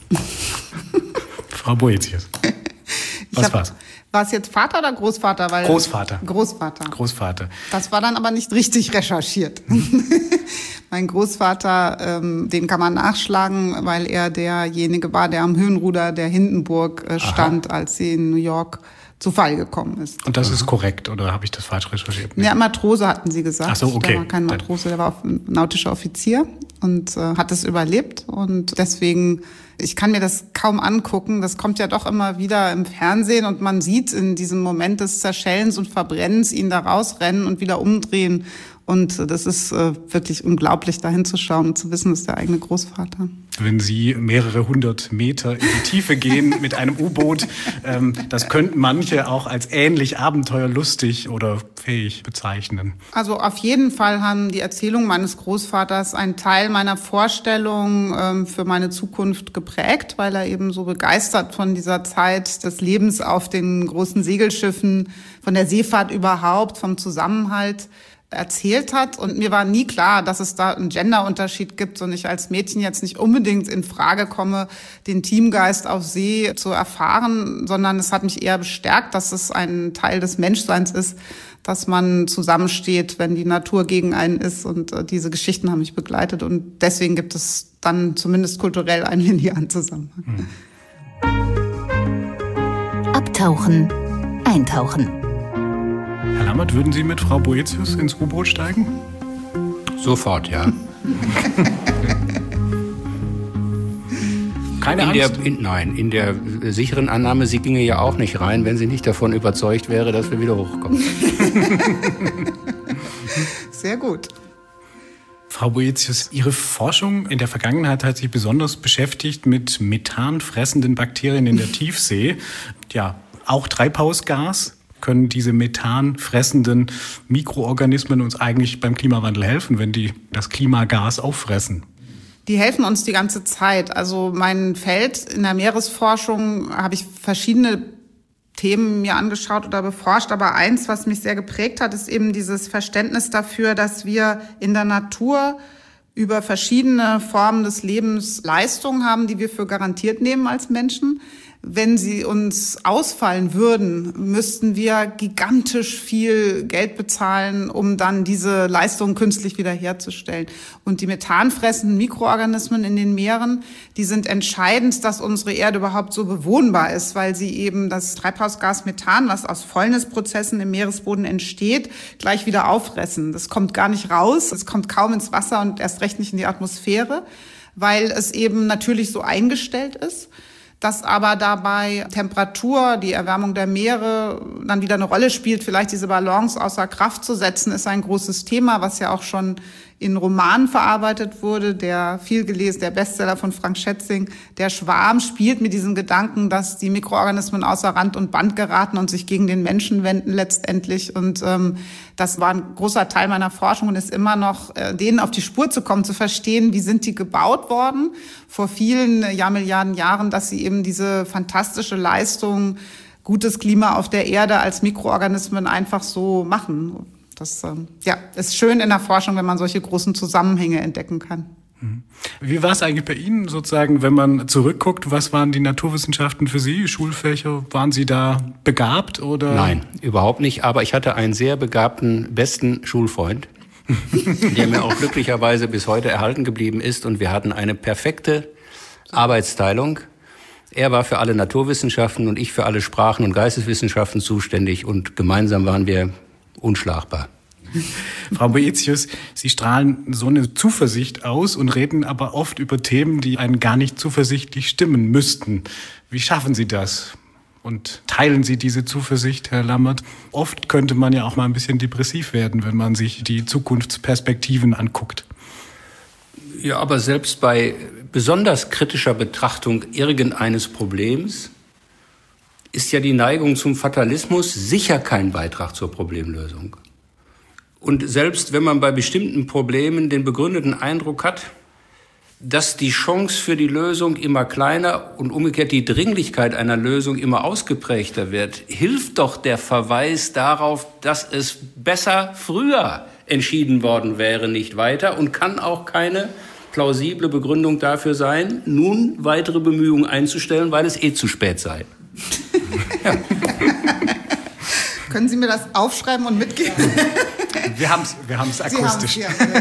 Frau Boëthius. Was war's? War es jetzt Vater oder Großvater? Weil Großvater. Großvater. Das war dann aber nicht richtig recherchiert. Mein Großvater, den kann man nachschlagen, weil er derjenige war, der am Höhenruder der Hindenburg stand, als sie in New York zu Fall gekommen ist. Und das ist korrekt, oder habe ich das falsch recherchiert? Ja, Matrose hatten sie gesagt. Ach so, okay. Der war kein Matrose, der war nautischer Offizier und hat es überlebt. Und deswegen, ich kann mir das kaum angucken. Das kommt ja doch immer wieder im Fernsehen und man sieht in diesem Moment des Zerschellens und Verbrennens ihn da rausrennen und wieder umdrehen. Und das ist wirklich unglaublich, da hinzuschauen und zu wissen, das ist der eigene Großvater. Wenn Sie mehrere hundert Meter in die Tiefe gehen mit einem U-Boot, das könnten manche auch als ähnlich abenteuerlustig oder fähig bezeichnen. Also auf jeden Fall haben die Erzählungen meines Großvaters einen Teil meiner Vorstellung für meine Zukunft geprägt, weil er eben so begeistert von dieser Zeit des Lebens auf den großen Segelschiffen, von der Seefahrt überhaupt, vom Zusammenhalt erzählt hat. Und mir war nie klar, dass es da einen Genderunterschied gibt und ich als Mädchen jetzt nicht unbedingt in Frage komme, den Teamgeist auf See zu erfahren, sondern es hat mich eher bestärkt, dass es ein Teil des Menschseins ist, dass man zusammensteht, wenn die Natur gegen einen ist. Und diese Geschichten haben mich begleitet. Und deswegen gibt es dann zumindest kulturell einen linearen Zusammenhang. Abtauchen, eintauchen. Herr Lammert, würden Sie mit Frau Boëthius ins U-Boot steigen? Sofort, ja. Keine Angst? In der sicheren Annahme, sie ginge ja auch nicht rein, wenn sie nicht davon überzeugt wäre, dass wir wieder hochkommen. Sehr gut. Frau Boëthius, Ihre Forschung in der Vergangenheit hat sich besonders beschäftigt mit methanfressenden Bakterien in der Tiefsee. Ja, auch Treibhausgas. Können diese methanfressenden Mikroorganismen uns eigentlich beim Klimawandel helfen, wenn die das Klimagas auffressen? Die helfen uns die ganze Zeit. Also mein Feld in der Meeresforschung habe ich verschiedene Themen mir angeschaut oder beforscht. Aber eins, was mich sehr geprägt hat, ist eben dieses Verständnis dafür, dass wir in der Natur über verschiedene Formen des Lebens Leistungen haben, die wir für garantiert nehmen als Menschen. Wenn sie uns ausfallen würden, müssten wir gigantisch viel Geld bezahlen, um dann diese Leistungen künstlich wiederherzustellen. Und die methanfressenden Mikroorganismen in den Meeren, die sind entscheidend, dass unsere Erde überhaupt so bewohnbar ist, weil sie eben das Treibhausgas Methan, was aus Fäulnisprozessen im Meeresboden entsteht, gleich wieder auffressen. Das kommt gar nicht raus, es kommt kaum ins Wasser und erst recht nicht in die Atmosphäre, weil es eben natürlich so eingestellt ist. Dass aber dabei Temperatur, die Erwärmung der Meere dann wieder eine Rolle spielt, vielleicht diese Balance außer Kraft zu setzen, ist ein großes Thema, was ja auch schon in Romanen verarbeitet wurde. Der Bestseller von Frank Schätzing, Der Schwarm, spielt mit diesem Gedanken, dass die Mikroorganismen außer Rand und Band geraten und sich gegen den Menschen wenden letztendlich. Und das war ein großer Teil meiner Forschung und ist immer noch, denen auf die Spur zu kommen, zu verstehen, wie sind die gebaut worden vor vielen Milliarden Jahren, dass sie eben diese fantastische Leistung, gutes Klima auf der Erde als Mikroorganismen einfach so machen. Das ist schön in der Forschung, wenn man solche großen Zusammenhänge entdecken kann. Wie war es eigentlich bei Ihnen sozusagen, wenn man zurückguckt? Was waren die Naturwissenschaften für Sie? Schulfächer? Waren Sie da begabt oder? Nein, überhaupt nicht. Aber ich hatte einen sehr begabten, besten Schulfreund, der mir auch glücklicherweise bis heute erhalten geblieben ist. Und wir hatten eine perfekte Arbeitsteilung. Er war für alle Naturwissenschaften und ich für alle Sprachen und Geisteswissenschaften zuständig. Und gemeinsam waren wir unschlagbar. Frau Boëthius, Sie strahlen so eine Zuversicht aus und reden aber oft über Themen, die einen gar nicht zuversichtlich stimmen müssten. Wie schaffen Sie das? Und teilen Sie diese Zuversicht, Herr Lammert? Oft könnte man ja auch mal ein bisschen depressiv werden, wenn man sich die Zukunftsperspektiven anguckt. Ja, aber selbst bei besonders kritischer Betrachtung irgendeines Problems ist ja die Neigung zum Fatalismus sicher kein Beitrag zur Problemlösung. Und selbst wenn man bei bestimmten Problemen den begründeten Eindruck hat, dass die Chance für die Lösung immer kleiner und umgekehrt die Dringlichkeit einer Lösung immer ausgeprägter wird, hilft doch der Verweis darauf, dass es besser früher entschieden worden wäre, nicht weiter, und kann auch keine plausible Begründung dafür sein, nun weitere Bemühungen einzustellen, weil es zu spät sei. Ja. Können Sie mir das aufschreiben und mitgeben? Wir haben's akustisch.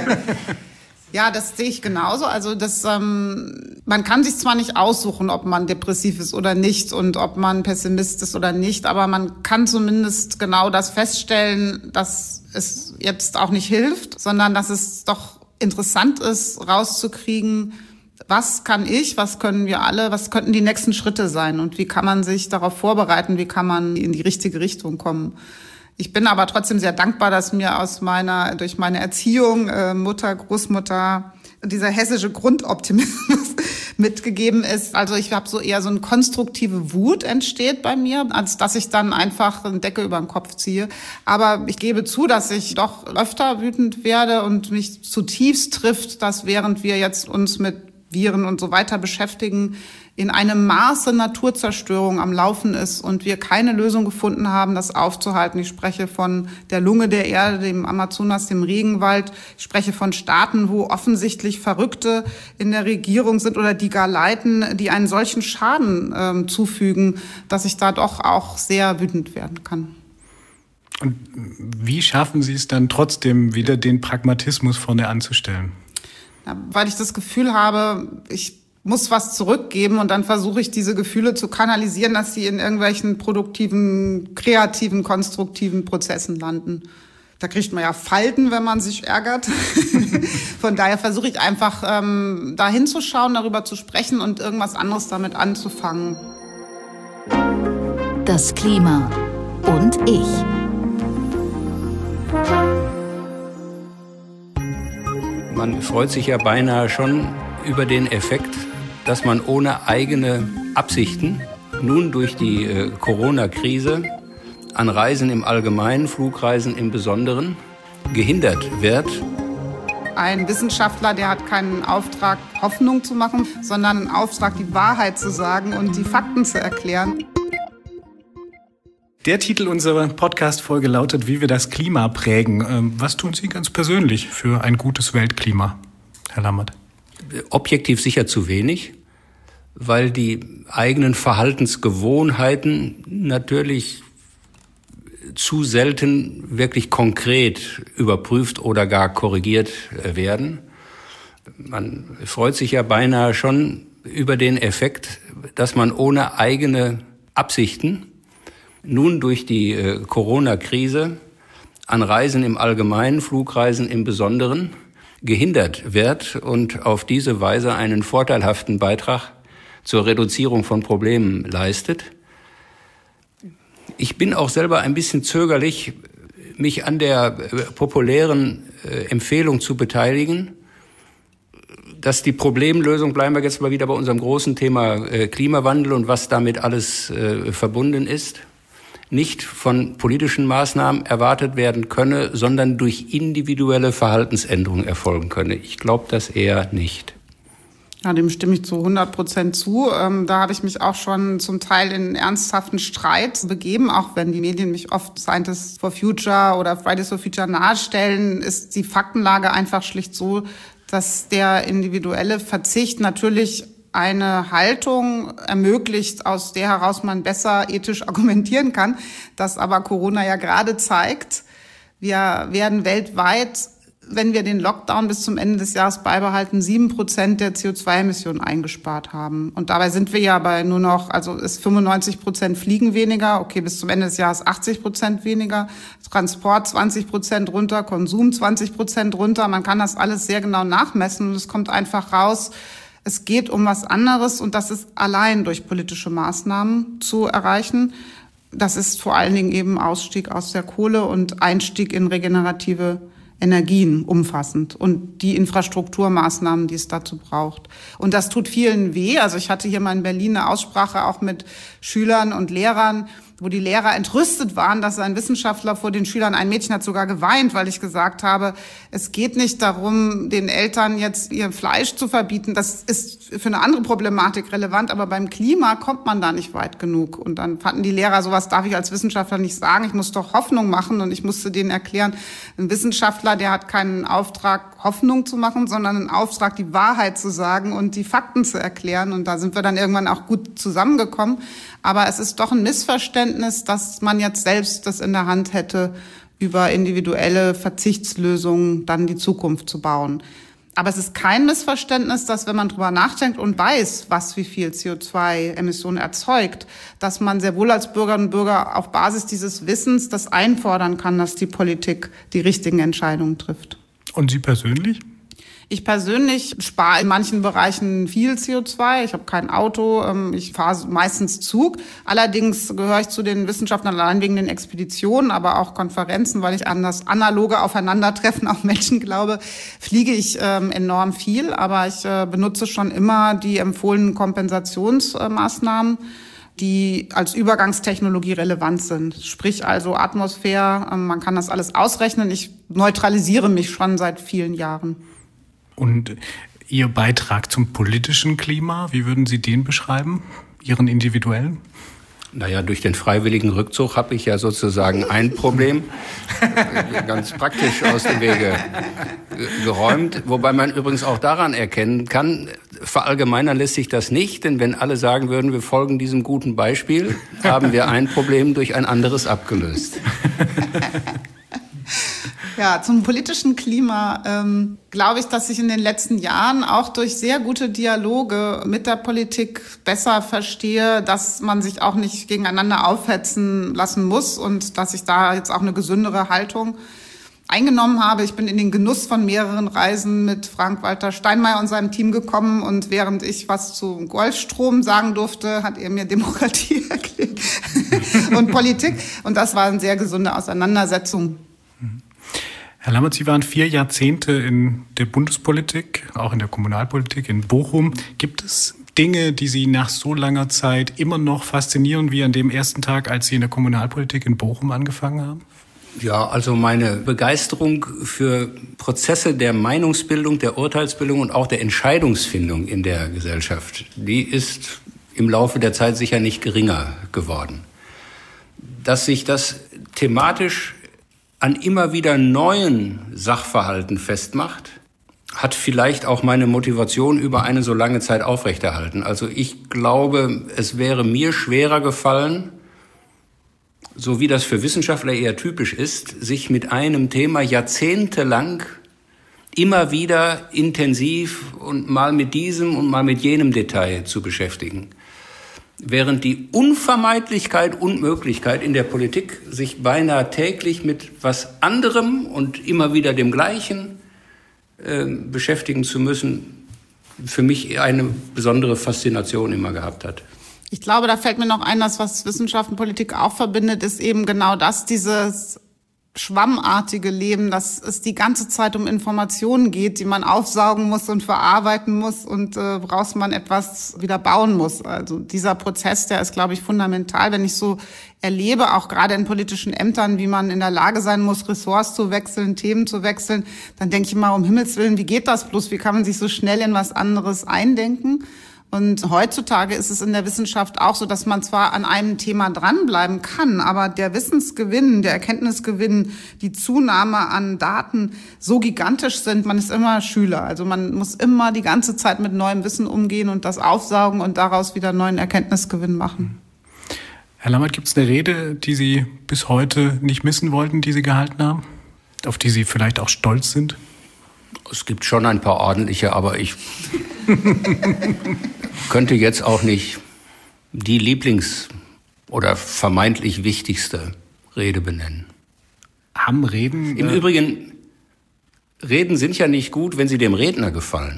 Ja, das sehe ich genauso. Also man kann sich zwar nicht aussuchen, ob man depressiv ist oder nicht und ob man Pessimist ist oder nicht, aber man kann zumindest genau das feststellen, dass es jetzt auch nicht hilft, sondern dass es doch interessant ist, rauszukriegen, was kann ich, was können wir alle, was könnten die nächsten Schritte sein und wie kann man sich darauf vorbereiten, wie kann man in die richtige Richtung kommen. Ich bin aber trotzdem sehr dankbar, dass mir durch meine Erziehung, Mutter, Großmutter, dieser hessische Grundoptimismus mitgegeben ist. Also ich habe eher so eine konstruktive Wut entsteht bei mir, als dass ich dann einfach eine Decke über den Kopf ziehe. Aber ich gebe zu, dass ich doch öfter wütend werde und mich zutiefst trifft, dass während wir jetzt uns mit Viren und so weiter beschäftigen, in einem Maße Naturzerstörung am Laufen ist und wir keine Lösung gefunden haben, das aufzuhalten. Ich spreche von der Lunge der Erde, dem Amazonas, dem Regenwald. Ich spreche von Staaten, wo offensichtlich Verrückte in der Regierung sind oder die gar leiten, die einen solchen Schaden zufügen, dass ich da doch auch sehr wütend werden kann. Und wie schaffen Sie es dann trotzdem wieder, den Pragmatismus vorne anzustellen? Ja, weil ich das Gefühl habe, ich muss was zurückgeben und dann versuche ich, diese Gefühle zu kanalisieren, dass sie in irgendwelchen produktiven, kreativen, konstruktiven Prozessen landen. Da kriegt man ja Falten, wenn man sich ärgert. Von daher versuche ich einfach, da hinzuschauen, darüber zu sprechen und irgendwas anderes damit anzufangen. Das Klima und ich. Man freut sich ja beinahe schon über den Effekt, dass man ohne eigene Absichten nun durch die Corona-Krise an Reisen im Allgemeinen, Flugreisen im Besonderen gehindert wird. Ein Wissenschaftler, der hat keinen Auftrag, Hoffnung zu machen, sondern einen Auftrag, die Wahrheit zu sagen und die Fakten zu erklären. Der Titel unserer Podcast-Folge lautet, wie wir das Klima prägen. Was tun Sie ganz persönlich für ein gutes Weltklima, Herr Lammert? Objektiv sicher zu wenig, weil die eigenen Verhaltensgewohnheiten natürlich zu selten wirklich konkret überprüft oder gar korrigiert werden. Man freut sich ja beinahe schon über den Effekt, dass man ohne eigene Absichten nun durch die Corona-Krise an Reisen im Allgemeinen, Flugreisen im Besonderen gehindert wird und auf diese Weise einen vorteilhaften Beitrag zur Reduzierung von Problemen leistet. Ich bin auch selber ein bisschen zögerlich, mich an der populären Empfehlung zu beteiligen, dass die Problemlösung, bleiben wir jetzt mal wieder bei unserem großen Thema Klimawandel und was damit alles verbunden ist, nicht von politischen Maßnahmen erwartet werden könne, sondern durch individuelle Verhaltensänderungen erfolgen könne. Ich glaube das eher nicht. Ja, dem stimme ich zu 100% zu. Da habe ich mich auch schon zum Teil in ernsthaften Streit begeben, auch wenn die Medien mich oft Scientists for Future oder Fridays for Future nahestellen, ist die Faktenlage einfach schlicht so, dass der individuelle Verzicht natürlich eine Haltung ermöglicht, aus der heraus man besser ethisch argumentieren kann, das aber Corona ja gerade zeigt. Wir werden weltweit, wenn wir den Lockdown bis zum Ende des Jahres beibehalten, 7% der CO2-Emissionen eingespart haben. Und dabei sind wir ja bei nur noch, also ist 95% Fliegen weniger, okay, bis zum Ende des Jahres 80% weniger, Transport 20% runter, Konsum 20% runter. Man kann das alles sehr genau nachmessen und es kommt einfach raus, es geht um was anderes und das ist allein durch politische Maßnahmen zu erreichen. Das ist vor allen Dingen eben Ausstieg aus der Kohle und Einstieg in regenerative Energien umfassend und die Infrastrukturmaßnahmen, die es dazu braucht. Und das tut vielen weh. Also ich hatte hier mal in Berlin eine Aussprache auch mit Schülern und Lehrern, wo die Lehrer entrüstet waren, dass ein Wissenschaftler vor den Schülern, ein Mädchen hat sogar geweint, weil ich gesagt habe, es geht nicht darum, den Eltern jetzt ihr Fleisch zu verbieten. Das ist für eine andere Problematik relevant, aber beim Klima kommt man da nicht weit genug. Und dann fanden die Lehrer, sowas darf ich als Wissenschaftler nicht sagen, ich muss doch Hoffnung machen. Und ich musste denen erklären, ein Wissenschaftler, der hat keinen Auftrag, Hoffnung zu machen, sondern einen Auftrag, die Wahrheit zu sagen und die Fakten zu erklären. Und da sind wir dann irgendwann auch gut zusammengekommen. Aber es ist doch ein Missverständnis, dass man jetzt selbst das in der Hand hätte, über individuelle Verzichtslösungen dann die Zukunft zu bauen. Aber es ist kein Missverständnis, dass wenn man drüber nachdenkt und weiß, was wie viel CO2-Emissionen erzeugt, dass man sehr wohl als Bürgerinnen und Bürger auf Basis dieses Wissens das einfordern kann, dass die Politik die richtigen Entscheidungen trifft. Und Sie persönlich? Ich persönlich spare in manchen Bereichen viel CO2. Ich habe kein Auto, ich fahre meistens Zug. Allerdings gehöre ich zu den Wissenschaftlern allein wegen den Expeditionen, aber auch Konferenzen, weil ich an das analoge Aufeinandertreffen auf Menschen glaube, fliege ich enorm viel. Aber ich benutze schon immer die empfohlenen Kompensationsmaßnahmen, die als Übergangstechnologie relevant sind. Sprich also Atmosphäre, man kann das alles ausrechnen. Ich neutralisiere mich schon seit vielen Jahren. Und Ihr Beitrag zum politischen Klima, wie würden Sie den beschreiben, Ihren individuellen? Naja, durch den freiwilligen Rückzug habe ich ja sozusagen ein Problem ganz praktisch aus dem Wege geräumt. Wobei man übrigens auch daran erkennen kann, verallgemeinern lässt sich das nicht, denn wenn alle sagen würden, wir folgen diesem guten Beispiel, haben wir ein Problem durch ein anderes abgelöst. Ja, zum politischen Klima glaube ich, dass ich in den letzten Jahren auch durch sehr gute Dialoge mit der Politik besser verstehe, dass man sich auch nicht gegeneinander aufhetzen lassen muss und dass ich da jetzt auch eine gesündere Haltung eingenommen habe. Ich bin in den Genuss von mehreren Reisen mit Frank-Walter Steinmeier und seinem Team gekommen und während ich was zu Golfstrom sagen durfte, hat er mir Demokratie erklärt und Politik und das war eine sehr gesunde Auseinandersetzung. Herr Lammert, Sie waren 4 Jahrzehnte in der Bundespolitik, auch in der Kommunalpolitik in Bochum. Gibt es Dinge, die Sie nach so langer Zeit immer noch faszinieren, wie an dem ersten Tag, als Sie in der Kommunalpolitik in Bochum angefangen haben? Ja, also meine Begeisterung für Prozesse der Meinungsbildung, der Urteilsbildung und auch der Entscheidungsfindung in der Gesellschaft, die ist im Laufe der Zeit sicher nicht geringer geworden. Dass sich das thematisch an immer wieder neuen Sachverhalten festmacht, hat vielleicht auch meine Motivation über eine so lange Zeit aufrechterhalten. Also ich glaube, es wäre mir schwerer gefallen, so wie das für Wissenschaftler eher typisch ist, sich mit einem Thema jahrzehntelang immer wieder intensiv und mal mit diesem und mal mit jenem Detail zu beschäftigen. Während die Unvermeidlichkeit und Möglichkeit in der Politik, sich beinahe täglich mit was anderem und immer wieder dem Gleichen beschäftigen zu müssen, für mich eine besondere Faszination immer gehabt hat. Ich glaube, da fällt mir noch ein, dass was Wissenschaft und Politik auch verbindet, ist eben genau das, dieses schwammartige Leben, dass es die ganze Zeit um Informationen geht, die man aufsaugen muss und verarbeiten muss und woraus man etwas wieder bauen muss. Also dieser Prozess, der ist, glaube ich, fundamental. Wenn ich so erlebe, auch gerade in politischen Ämtern, wie man in der Lage sein muss, Ressorts zu wechseln, Themen zu wechseln, dann denke ich immer, um Himmels Willen, wie geht das bloß? Wie kann man sich so schnell in was anderes eindenken? Und heutzutage ist es in der Wissenschaft auch so, dass man zwar an einem Thema dranbleiben kann, aber der Wissensgewinn, der Erkenntnisgewinn, die Zunahme an Daten so gigantisch sind, man ist immer Schüler. Also man muss immer die ganze Zeit mit neuem Wissen umgehen und das aufsaugen und daraus wieder neuen Erkenntnisgewinn machen. Herr Lammert, gibt es eine Rede, die Sie bis heute nicht missen wollten, die Sie gehalten haben, auf die Sie vielleicht auch stolz sind? Es gibt schon ein paar ordentliche, aber ich könnte jetzt auch nicht die Lieblings- oder vermeintlich wichtigste Rede benennen. Haben Reden... Im Übrigen, Reden sind ja nicht gut, wenn sie dem Redner gefallen.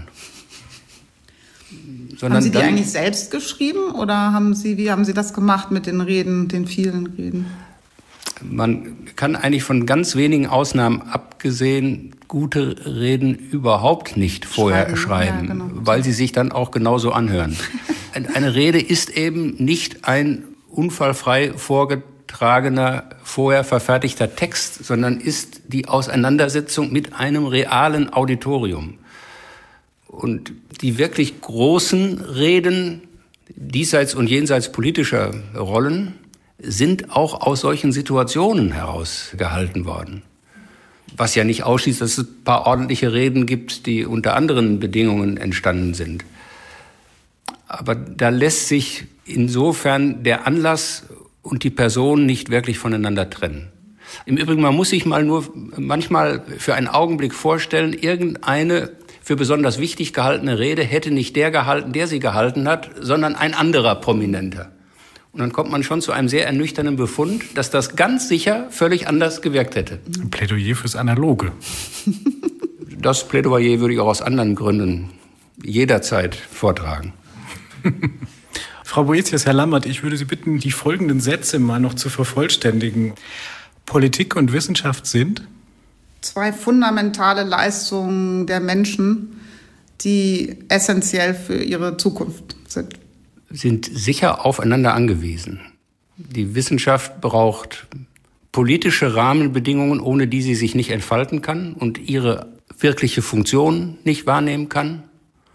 Haben Sie die eigentlich selbst geschrieben oder wie haben Sie das gemacht mit den Reden, den vielen Reden? Man kann eigentlich von ganz wenigen Ausnahmen abgesehen gute Reden überhaupt nicht vorher schreiben, ja, genau, weil sie sich dann auch genauso anhören. Eine Rede ist eben nicht ein unfallfrei vorgetragener, vorher verfertigter Text, sondern ist die Auseinandersetzung mit einem realen Auditorium. Und die wirklich großen Reden, diesseits und jenseits politischer Rollen, sind auch aus solchen Situationen herausgehalten worden. Was ja nicht ausschließt, dass es ein paar ordentliche Reden gibt, die unter anderen Bedingungen entstanden sind. Aber da lässt sich insofern der Anlass und die Person nicht wirklich voneinander trennen. Im Übrigen, man muss sich manchmal für einen Augenblick vorstellen, irgendeine für besonders wichtig gehaltene Rede hätte nicht der gehalten, der sie gehalten hat, sondern ein anderer Prominenter. Und dann kommt man schon zu einem sehr ernüchternden Befund, dass das ganz sicher völlig anders gewirkt hätte. Ein Plädoyer fürs Analoge. Das Plädoyer würde ich auch aus anderen Gründen jederzeit vortragen. Frau Boetius, Herr Lammert, ich würde Sie bitten, die folgenden Sätze mal noch zu vervollständigen. Politik und Wissenschaft sind? 2 fundamentale Leistungen der Menschen, die essentiell für ihre Zukunft sind sicher aufeinander angewiesen. Die Wissenschaft braucht politische Rahmenbedingungen, ohne die sie sich nicht entfalten kann und ihre wirkliche Funktion nicht wahrnehmen kann.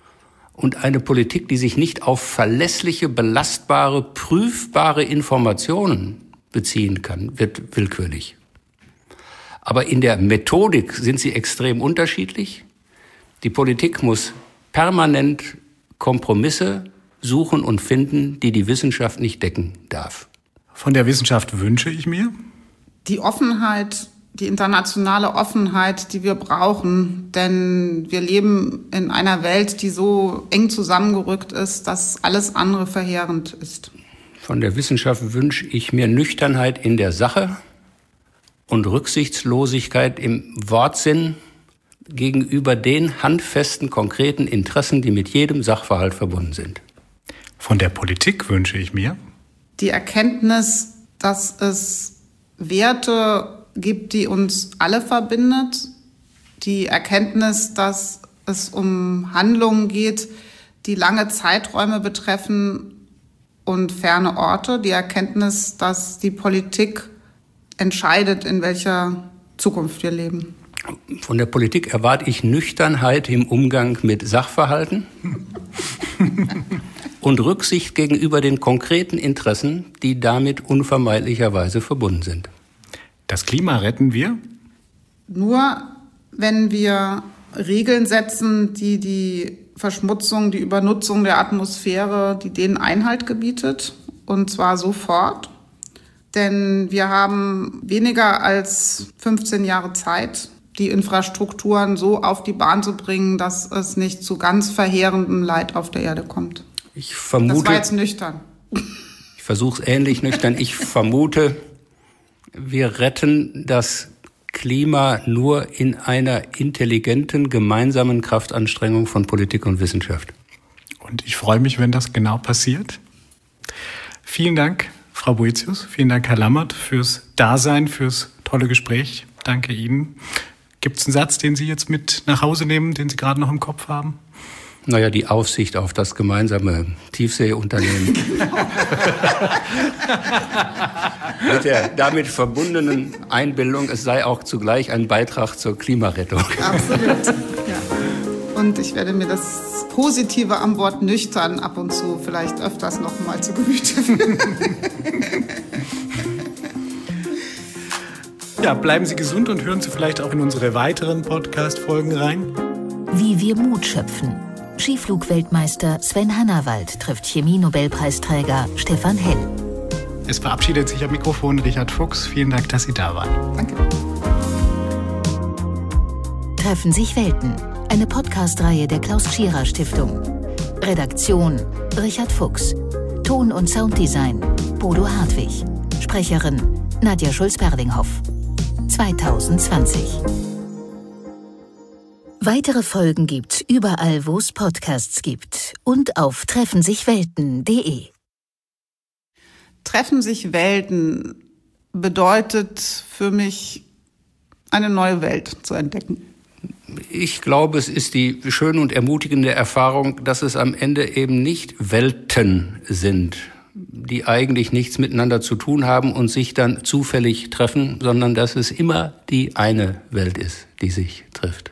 und eine Politik, die sich nicht auf verlässliche, belastbare, prüfbare Informationen beziehen kann, wird willkürlich. Aber in der Methodik sind sie extrem unterschiedlich. Die Politik muss permanent Kompromisse suchen und finden, die die Wissenschaft nicht decken darf. Von der Wissenschaft wünsche ich mir die Offenheit, die internationale Offenheit, die wir brauchen. Denn wir leben in einer Welt, die so eng zusammengerückt ist, dass alles andere verheerend ist. Von der Wissenschaft wünsche ich mir Nüchternheit in der Sache und Rücksichtslosigkeit im Wortsinn gegenüber den handfesten, konkreten Interessen, die mit jedem Sachverhalt verbunden sind. Von der Politik wünsche ich mir die Erkenntnis, dass es Werte gibt, die uns alle verbindet. Die Erkenntnis, dass es um Handlungen geht, die lange Zeiträume betreffen und ferne Orte. Die Erkenntnis, dass die Politik entscheidet, in welcher Zukunft wir leben. Von der Politik erwarte ich Nüchternheit im Umgang mit Sachverhalten und Rücksicht gegenüber den konkreten Interessen, die damit unvermeidlicherweise verbunden sind. Das Klima retten wir? Nur wenn wir Regeln setzen, die die Verschmutzung, die Übernutzung der Atmosphäre, die denen Einhalt gebietet, und zwar sofort. Denn wir haben weniger als 15 Jahre Zeit, die Infrastrukturen so auf die Bahn zu bringen, dass es nicht zu ganz verheerendem Leid auf der Erde kommt. Ich vermute, das war jetzt nüchtern. Ich versuche es ähnlich nüchtern. Ich vermute, wir retten das Klima nur in einer intelligenten, gemeinsamen Kraftanstrengung von Politik und Wissenschaft. Und ich freue mich, wenn das genau passiert. Vielen Dank, Frau Boëthius. Vielen Dank, Herr Lammert, fürs Dasein, fürs tolle Gespräch. Danke Ihnen. Gibt es einen Satz, den Sie jetzt mit nach Hause nehmen, den Sie gerade noch im Kopf haben? Naja, die Aufsicht auf das gemeinsame Tiefseeunternehmen. Mit der damit verbundenen Einbildung, es sei auch zugleich ein Beitrag zur Klimarettung. Absolut, ja. Und ich werde mir das Positive am Wort nüchtern ab und zu vielleicht öfters noch mal zu Gemüte führen. Ja, bleiben Sie gesund und hören Sie vielleicht auch in unsere weiteren Podcast-Folgen rein. Wie wir Mut schöpfen. Skiflug-Weltmeister Sven Hannawald trifft Chemie-Nobelpreisträger Stefan Hell. Es verabschiedet sich am Mikrofon Richard Fuchs. Vielen Dank, dass Sie da waren. Danke. Treffen sich Welten. Eine Podcast-Reihe der Klaus-Tschira-Stiftung. Redaktion Richard Fuchs. Ton- und Sounddesign Bodo Hartwig. Sprecherin Nadja Schulz-Berlinghoff. 2020. Weitere Folgen gibt's überall, wo es Podcasts gibt und auf treffensichwelten.de. Treffen sich Welten bedeutet für mich, eine neue Welt zu entdecken. Ich glaube, es ist die schöne und ermutigende Erfahrung, dass es am Ende eben nicht Welten sind, die eigentlich nichts miteinander zu tun haben und sich dann zufällig treffen, sondern dass es immer die eine Welt ist, die sich trifft.